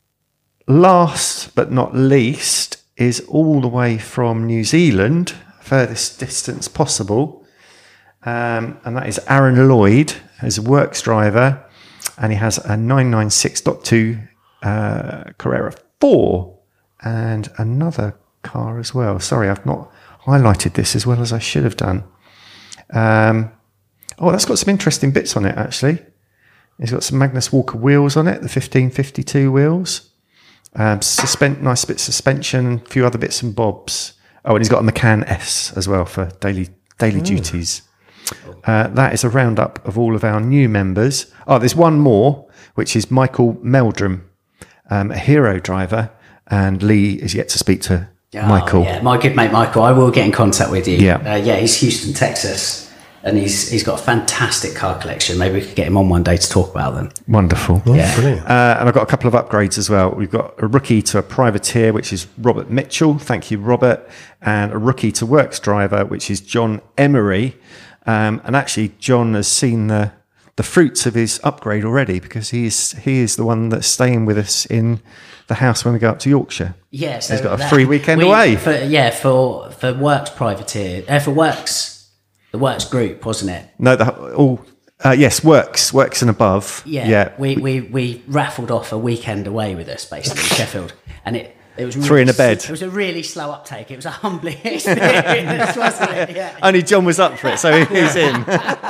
last but not least is all the way from New Zealand, furthest distance possible. Um, and that is Aaron Lloyd, who's a works driver, and he has a nine ninety-six point two uh, Carrera four and another car as well. Sorry, I've not highlighted this as well as I should have done. Um, oh, that's got some interesting bits on it, actually. It's got some Magnus Walker wheels on it, the fifteen fifty-two wheels. Um, suspend, nice bit of suspension, a few other bits and bobs. Oh, and he's got a McCann S as well for daily daily duties. Uh, that is a roundup of all of our new members. Oh, there's one more, which is Michael Meldrum, um, a hero driver, and Lee is yet to speak to Oh, Michael. Yeah, my good mate Michael. I will get in contact with you. Yeah. uh, yeah. He's Houston, Texas, and he's he's got a fantastic car collection. Maybe we could get him on one day to talk about them. Wonderful. Yeah. Brilliant. Uh, and I've got a couple of upgrades as well. We've got a rookie to a privateer, which is Robert Mitchell. Thank you, Robert. And a rookie to works driver, which is John Emery. Um, and actually, John has seen the the fruits of his upgrade already, because he is he is the one that's staying with us in the house when we go up to Yorkshire. Yeah, so he's got a that- free weekend we- away. For, yeah, for for Works privateer, uh, for Works, the Works group, wasn't it? No, the all uh, yes, works works and above. Yeah, yeah. We, we we raffled off a weekend away with us, basically in Sheffield, and it it was really, Three in a bed. It was a really slow uptake. It was a humbling experience, wasn't it? Yeah. Only John was up for it, so he's in.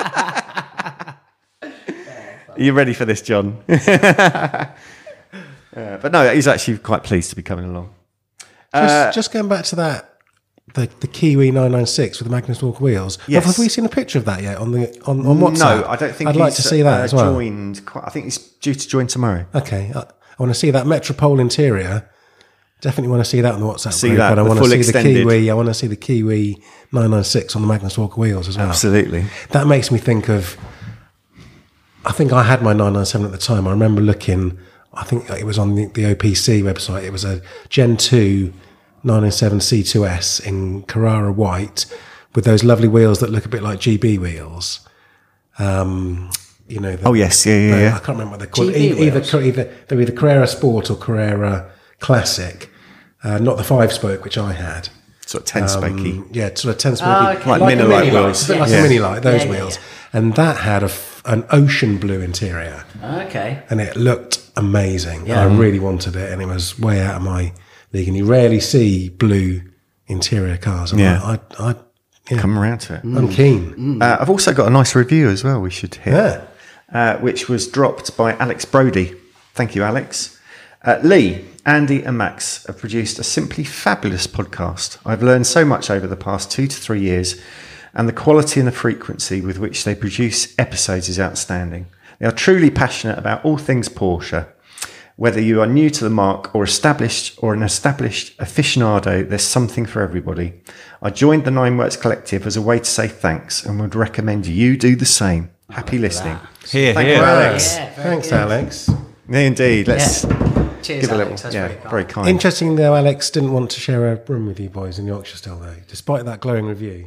Are you ready for this, John? uh, but no, he's actually quite pleased to be coming along. Just, Uh, just going back to that, the the Kiwi nine ninety-six with the Magnus Walker wheels. Yes. Have, have we seen a picture of that yet on the on, on WhatsApp? No, I don't think. I'd he's, like to see that uh, as well. Joined. Quite, I think he's due to join tomorrow. Okay, I, I want to see that Metropole interior. Definitely want to see that on the WhatsApp See group. that, and I the want full to see extended. the Kiwi. I want to see the Kiwi nine ninety-six on the Magnus Walker wheels as well. Absolutely. That makes me think of. I think I had my nine ninety-seven at the time. I remember looking. I think it was on the, the O P C website. It was a Gen two nine ninety-seven C two S in Carrara white with those lovely wheels that look a bit like G B wheels. Um, you know. The, Oh yes, yeah, yeah, the- yeah. I can't remember what they're called. G B E- Either, wheels? either they were either Carrera Sport or Carrera Classic, uh, not the five spoke which I had. Sort of ten spokey. Um, yeah, sort of ten spokey, Oh, okay. Like a Mini Light Mini Light, wheels. a bit like Yeah. a mini light, those Yeah, yeah, wheels, yeah. and that had a f- an ocean blue interior, Okay. and it looked amazing. Yeah. I really wanted it, and it was way out of my league. And you rarely see blue interior cars. And Yeah. I, I, I yeah, Come around to it. I'm keen. Uh, I've also got a nice review as well. We should hit, Yeah. uh, which was dropped by Alex Brody. Thank you, Alex. Uh, Lee, Andy, and Max have produced a simply fabulous podcast. I've learned so much over the past two to three years, and the quality and the frequency with which they produce episodes is outstanding. They are truly passionate about all things Porsche. Whether you are new to the mark or established or an established aficionado, there's something for everybody. I joined the Nine Works Collective as a way to say thanks and would recommend you do the same. Happy listening. Here, Thank here. you, Alex. Yeah, very Thanks, good. Alex. Yeah, indeed. Let's Cheers, give a little. Alex. That's yeah, very kind. very kind. Interesting though, Alex didn't want to share a room with you boys in Yorkshire still though, despite that glowing review.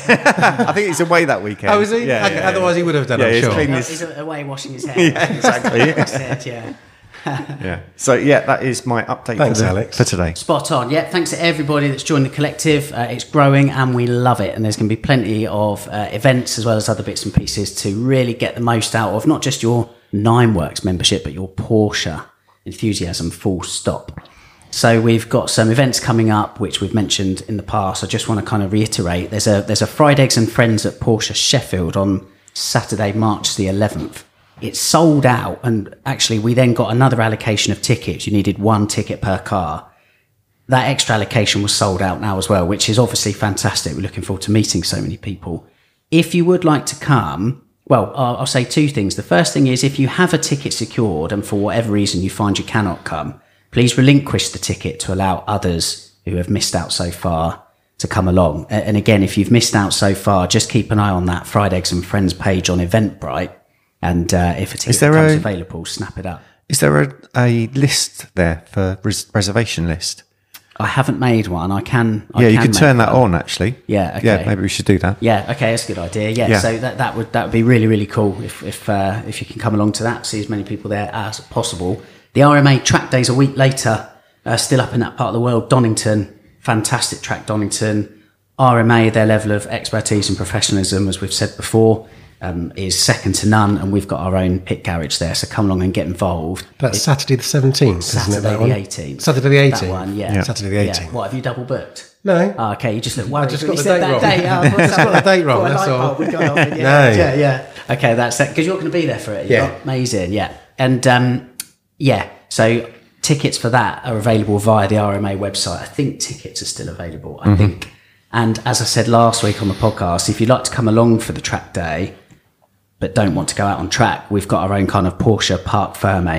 I think he's away that weekend. Oh, is he? Yeah, Okay, yeah, otherwise he would have done, Yeah, I'm he's sure. clean No, his- he's away washing his hair. Yeah, exactly. His head, yeah. yeah. So yeah, that is my update Thanks, for, the- Alex. for today. Spot on. Yeah, thanks to everybody that's joined the collective. Uh, it's growing and we love it. And there's going to be plenty of uh, events as well as other bits and pieces to really get the most out of not just your Nine Works membership, but your Porsche enthusiasm, full stop. So we've got some events coming up, which we've mentioned in the past. I just want to kind of reiterate. There's a there's a Fried Eggs and Friends at Porsche Sheffield on Saturday, March the eleventh. It's sold out, and actually we then got another allocation of tickets. You needed one ticket per car. That extra allocation was sold out now as well, which is obviously fantastic. We're looking forward to meeting so many people. If you would like to come, well, I'll, I'll say two things. The first thing is if you have a ticket secured and for whatever reason you find you cannot come, please relinquish the ticket to allow others who have missed out so far to come along. A- And again, if you've missed out so far, just keep an eye on that Fried Eggs and Friends page on Eventbrite. And uh, if a ticket there becomes a- available, snap it up. Is there a, a list there for res- reservation list? I haven't made one. I can. I yeah, you can can make turn that one. on actually. Yeah, Yeah, okay. maybe we should do that. Yeah, okay, that's a good idea. Yeah, Yeah. so that, that would that would be really really cool if if uh, if you can come along to that, see as many people there as possible. The R M A track days a week later, uh, still up in that part of the world. Donington, fantastic track, Donington. R M A, their level of expertise and professionalism, as we've said before, um, is second to none, and we've got our own pit garage there. So come along and get involved. That's Saturday the seventeenth, isn't it? Saturday That one? the eighteenth. Saturday the eighteenth. That one, yeah. Yeah. Saturday the eighteenth. Yeah. What, have you double booked? No. Oh, okay, you just look worried. just when got you the said date that wrong. date. Oh, I thought Just got the date wrong, thought a that's light all. bulb had gone off. Yeah, No. yeah, yeah. Okay, that's that. Because you're going to be there for it. You're Yeah. amazing. Yeah, and um, yeah. So tickets for that are available via the R M A website. I think tickets are still available. I think. And as I said last week on the podcast, if you'd like to come along for the track day, but don't want to go out on track, we've got our own kind of Porsche Parc Ferme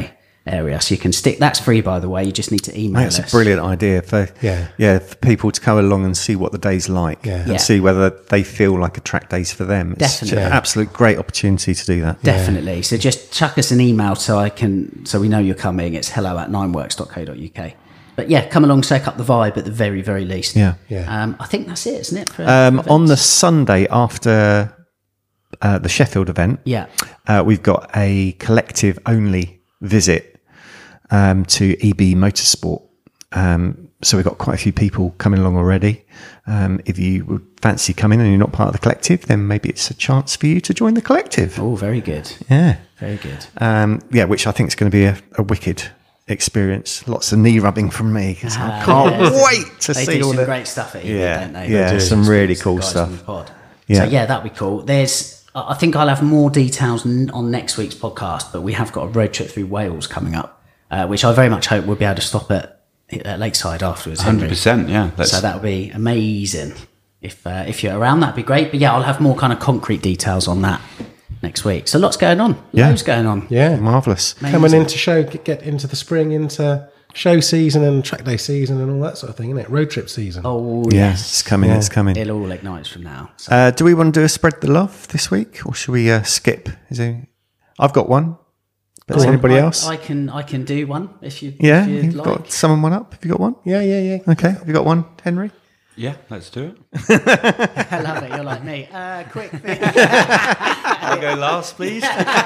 area. So you can stick, that's free, by the way. You just need to email That's us. a brilliant idea for Yeah. yeah for people to come along and see what the day's like Yeah. and Yeah. see whether they feel like a track day's for them. It's Definitely. an absolute great opportunity to do that. Definitely. So just chuck us an email so I can, so we know you're coming. It's hello at nineworks dot co dot uk. But yeah, come along, soak up the vibe at the very, very least. Yeah. Yeah. Um, I think that's it, isn't it? For Um, events? on the Sunday after uh, the Sheffield event, Yeah. uh, we've got a collective only visit um, to E B Motorsport. Um, so we've got quite a few people coming along already. Um, if you would fancy coming and you're not part of the collective, then maybe it's a chance for you to join the collective. Oh, very good. Yeah. Very good. Um, yeah, which I think is going to be a, a wicked experience. Lots of knee rubbing from me because I Ah, can't yeah. wait to They see do all some the great stuff at E B, Yeah, don't they? yeah, They do. some really The cool guys stuff. on the pod. Yeah. So yeah, that'd be cool. There's, I I think I'll have more details n- on next week's podcast, but we have got a road trip through Wales coming up, uh, which I very much hope we'll be able to stop at, at Lakeside afterwards. one hundred Henry. percent, yeah. Let's, So that would be amazing. If uh, if you're around, that'd be great. But yeah, I'll have more kind of concrete details on that next week. So lots going on. Yeah. Loads going on. Yeah. marvellous. Coming into show, get, get into the spring, into show season and track day season and all that sort of thing, isn't it? Road trip season. Oh, Yeah, yes. it's coming, it's coming. It all ignites from now. So, Uh, do we want to do a spread the love this week or should we uh, skip? Is there, I've got one. But does anybody I, else? I can I can do one if you yeah, if you'd you've like. got someone one up? Have you got one? Yeah, yeah, yeah. Okay, have you got one, Henry? yeah, let's do it. I love it. You're like me. Uh, quick thing. I'll go last, please.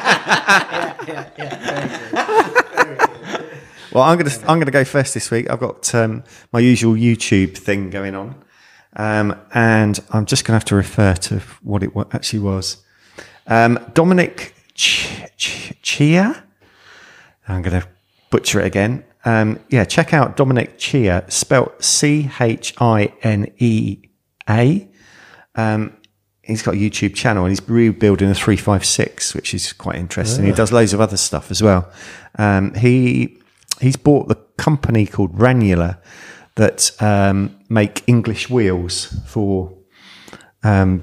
Well, I'm gonna I'm gonna go first this week. I've got um, my usual YouTube thing going on, um, and I'm just gonna have to refer to what it wa- actually was. Um, Dominic Ch- Ch- Chia. I'm gonna butcher it again. Um, yeah, check out Dominic Chia, spelt C H I N E A. Um, he's got a YouTube channel and he's rebuilding a three five six, which is quite interesting. He does loads of other stuff as well. Um, he he's bought the company called Ranula that um, make English wheels for um,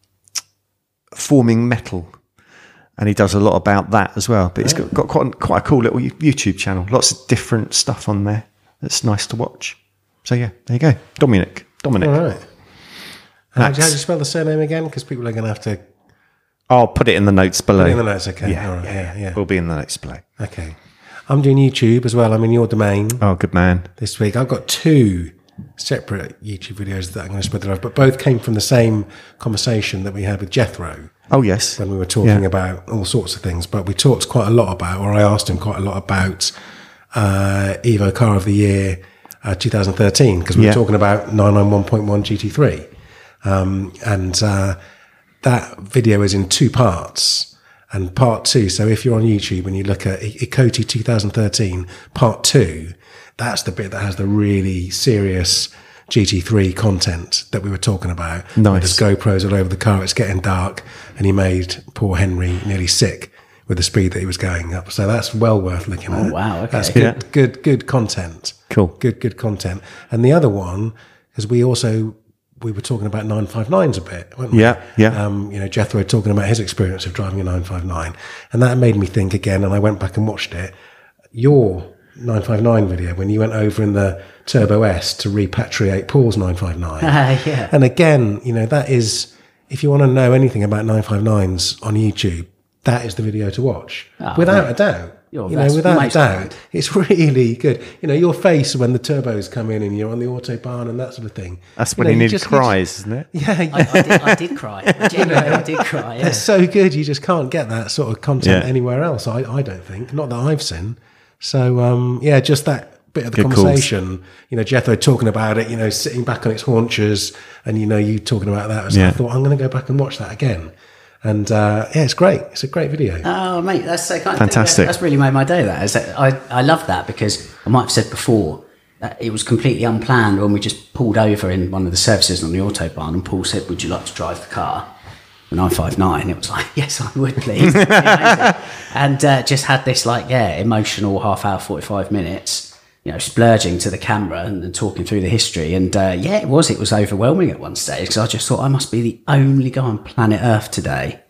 forming metal. And he does a lot about that as well. But he's got, got quite, quite a cool little YouTube channel. Lots of different stuff on there that's nice to watch. So, yeah, there you go. Dominic. Dominic. All right. How do you- how do you Max. spell the surname again? Because people are going to have to I'll put it in the notes below. put it in the notes. Okay. Yeah, All right. yeah, Yeah, yeah. Will be in the notes below. Okay. I'm doing YouTube as well. I'm in your domain Oh, good man. this week. I've got two separate YouTube videos that I'm going to spread the love, but both came from the same conversation that we had with Jethro Oh, yes. when we were talking Yeah. about all sorts of things. But we talked quite a lot about, or I asked him quite a lot about uh, Evo Car of the Year uh, twenty thirteen, because we Yeah. were talking about nine ninety-one point one G T three. Um, and uh, that video is in two parts. And part two, so if you're on YouTube and you look at I- Icoti twenty thirteen, part two, that's the bit that has the really serious G T three content that we were talking about. Nice. There's GoPros all over the car, it's getting dark, and he made poor Henry nearly sick with the speed that he was going up. So that's well worth looking at. Oh, wow, okay. That's good, Yeah. good, good content. Cool. Good, good content. And the other one, because we also, we were talking about nine fifty-nines a bit, weren't we? Yeah, yeah. Um, you know, Jethro talking about his experience of driving a nine fifty-nine. And that made me think again, and I went back and watched it. Your nine fifty-nine video, when you went over in the Turbo S to repatriate Paul's nine fifty-nine. Uh, yeah. And again, you know, that is, if you want to know anything about nine fifty-nines on YouTube, that is the video to watch. Oh, without mate. a doubt. You're- You know, that's without a most doubt. kind. It's really good. You know, your face when the turbos come in and you're on the Autobahn and that sort of thing. That's You when know, he you nearly just- cries, isn't it? Yeah, yeah. I, I, did, I did cry. Genuinely, I did cry. Yeah. They're so good. You just can't get that sort of content Yeah. anywhere else. I, I don't think. Not that I've seen. So, um, yeah, just that bit of the Good calls. conversation. You know, Jethro talking about it, you know, sitting back on its haunches and, you know, you talking about that. So Yeah. I thought, I'm going to go back and watch that again. And, uh, yeah, it's great. It's a great video. Oh, mate, that's so kind. Fantastic. That's really made my day. That is, that I I love that because I might have said before that it was completely unplanned when we just pulled over in one of the services on the Autobahn, and Paul said, "Would you like to drive the car?" And nine fifty-nine, it was like, "Yes, I would, please." Amazing. And uh, just had this like yeah emotional half hour, forty-five minutes. You know, splurging to the camera and, and talking through the history, and uh, yeah, it was. It was overwhelming at one stage because I just thought I must be the only guy on planet Earth today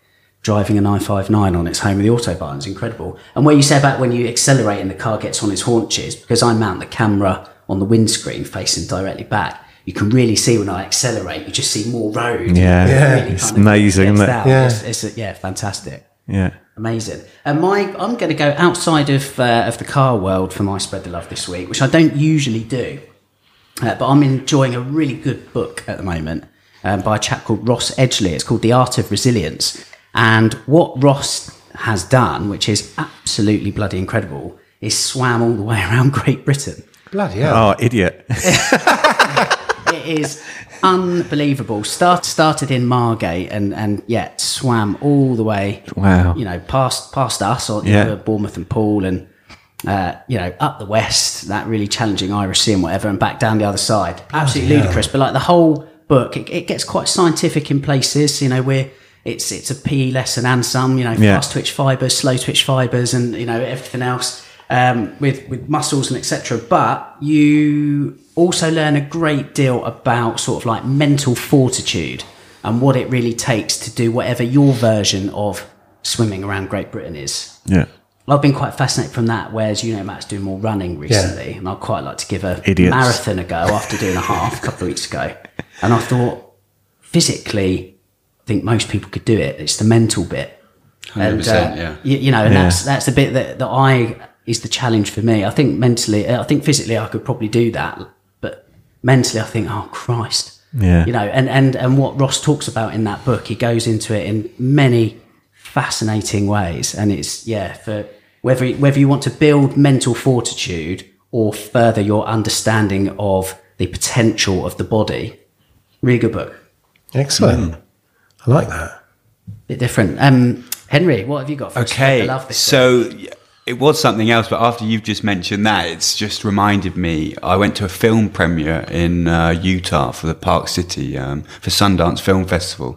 driving a nine five nine on its home with the Autobahn is incredible. And what you say about when you accelerate and the car gets on its haunches, because I mount the camera on the windscreen facing directly back, you can really see when I accelerate, you just see more road. Yeah, It really it's kind of amazing, gets isn't it? down. Yeah. It's, it's, yeah, fantastic. Yeah. Amazing. And my, I'm going to go outside of uh, of the car world for my Spread the Love this week, which I don't usually do. Uh, but I'm enjoying a really good book at the moment um, by a chap called Ross Edgley. It's called The Art of Resilience. And what Ross has done, which is absolutely bloody incredible, is swam all the way around Great Britain. Bloody hell. Oh, idiot. It is unbelievable. Start, started in Margate and, and yeah, swam all the way, Wow. you know, past past us, or Yeah. you know, Bournemouth and Poole, and, uh, you know, up the west, that really challenging Irish Sea and whatever, and back down the other side. Absolutely hell. ludicrous. But like the whole book, it, it gets quite scientific in places. You know, we're, it's, it's a P E lesson and some, you know, Yeah. fast twitch fibres, slow twitch fibres, and, you know, everything else. Um, with with muscles and et cetera. But you also learn a great deal about sort of like mental fortitude and what it really takes to do whatever your version of swimming around Great Britain is. Yeah. I've been quite fascinated from that, whereas, you know, Matt's doing more running recently, and I'd quite like to give a Idiots. marathon a go after doing a half a couple of weeks ago. And I thought, physically, I think most people could do it. It's the mental bit. one hundred percent, yeah. You, you know, and Yeah. that's that's the bit that, that I is the challenge for me. I think mentally, I think physically I could probably do that, but mentally I think, oh Christ, Yeah. you know. And and and what Ross talks about in that book, he goes into it in many fascinating ways, and it's yeah for whether whether you want to build mental fortitude or further your understanding of the potential of the body. Really good book. Excellent. I like that. Bit different. Um, Henry, what have you got for us? Spread Okay, the love this so y- it was something else, but after you've just mentioned that, it's just reminded me. I went to a film premiere in uh, Utah for the Park City um, for Sundance Film Festival,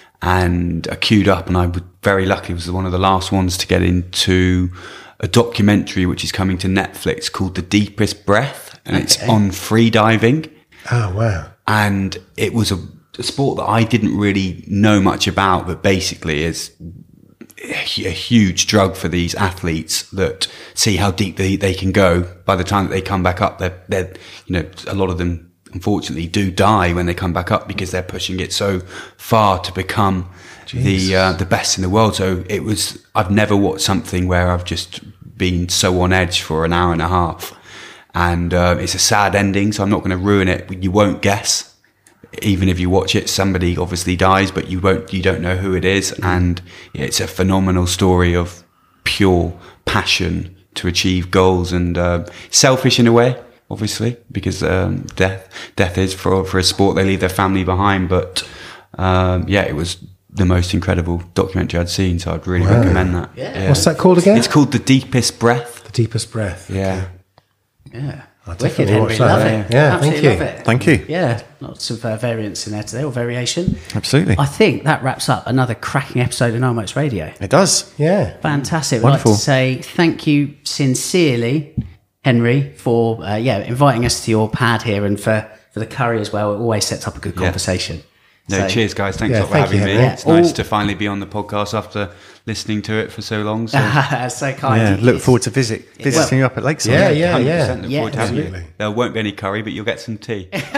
and I queued up, and I was very lucky. Was one of the last ones to get into a documentary which is coming to Netflix called The Deepest Breath, and it's Okay. on free diving. Oh, wow. And it was a, a sport that I didn't really know much about, but basically is a huge drug for these athletes that see how deep they, they can go. By the time that they come back up, they're, they're, you know, a lot of them unfortunately do die when they come back up because they're pushing it so far to become the uh, the best in the world. So it was, I've never watched something where I've just been so on edge for an hour and a half. And uh, it's a sad ending, so I'm not going to ruin it. You won't guess. Even if you watch it, somebody obviously dies, but you won't, you don't know who it is. And it's a phenomenal story of pure passion to achieve goals, and uh, selfish in a way, obviously, because um, death, death is for for a sport. They leave their family behind, but um, yeah, it was the most incredible documentary I'd seen. So I'd really Wow. recommend that. Yeah. What's that called again? It's called The Deepest Breath. The Deepest Breath. Yeah. Yeah. I'll Wicked, definitely Henry. watch that. Love Yeah, it. yeah, Absolutely thank you. love it. Thank you. Yeah, lots of uh, variants in there today, or variation. Absolutely. I think that wraps up another cracking episode of Nine Works Radio. It does. Yeah. Fantastic. Wonderful. I'd like to say thank you sincerely, Henry, for uh, yeah inviting us to your pad here, and for, for the curry as well. It always sets up a good Yeah. conversation. No, So- cheers, guys. Thanks Yeah, a lot for thank having you, me. Henry. It's nice All- to finally be on the podcast after listening to it for so long. So so kind. Yeah. of Look you. forward to visit visiting you up at Lakeside. Yeah, yeah, one hundred yeah. percent look Yeah, forward to having you. absolutely. There won't be any curry, but you'll get some tea. Or we've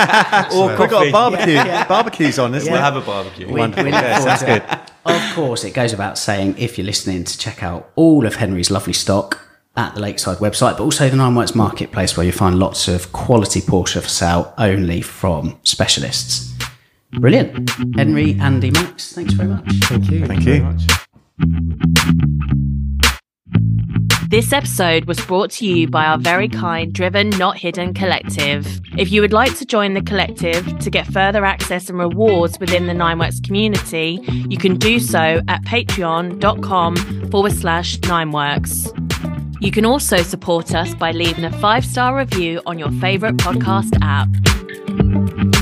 got a barbecue. Barbecues on, isn't We'll it? have a barbecue. We- Wonderful. we look Yeah, forward sounds to it. good. Of course, it goes without saying, if you're listening, to check out all of Henry's lovely stock at the Lakeside website, but also the Nine Works Marketplace, where you find lots of quality Porsche for sale only from specialists. Brilliant. Henry, Andy, Max, thanks very much. Thank you. Thank you. This episode was brought to you by our very kind Driven Not Hidden Collective. If you would like to join the collective to get further access and rewards within the Nineworks community, you can do so at patreon.com forward slash Nineworks. You can also support us by leaving a five-star review on your favourite podcast app.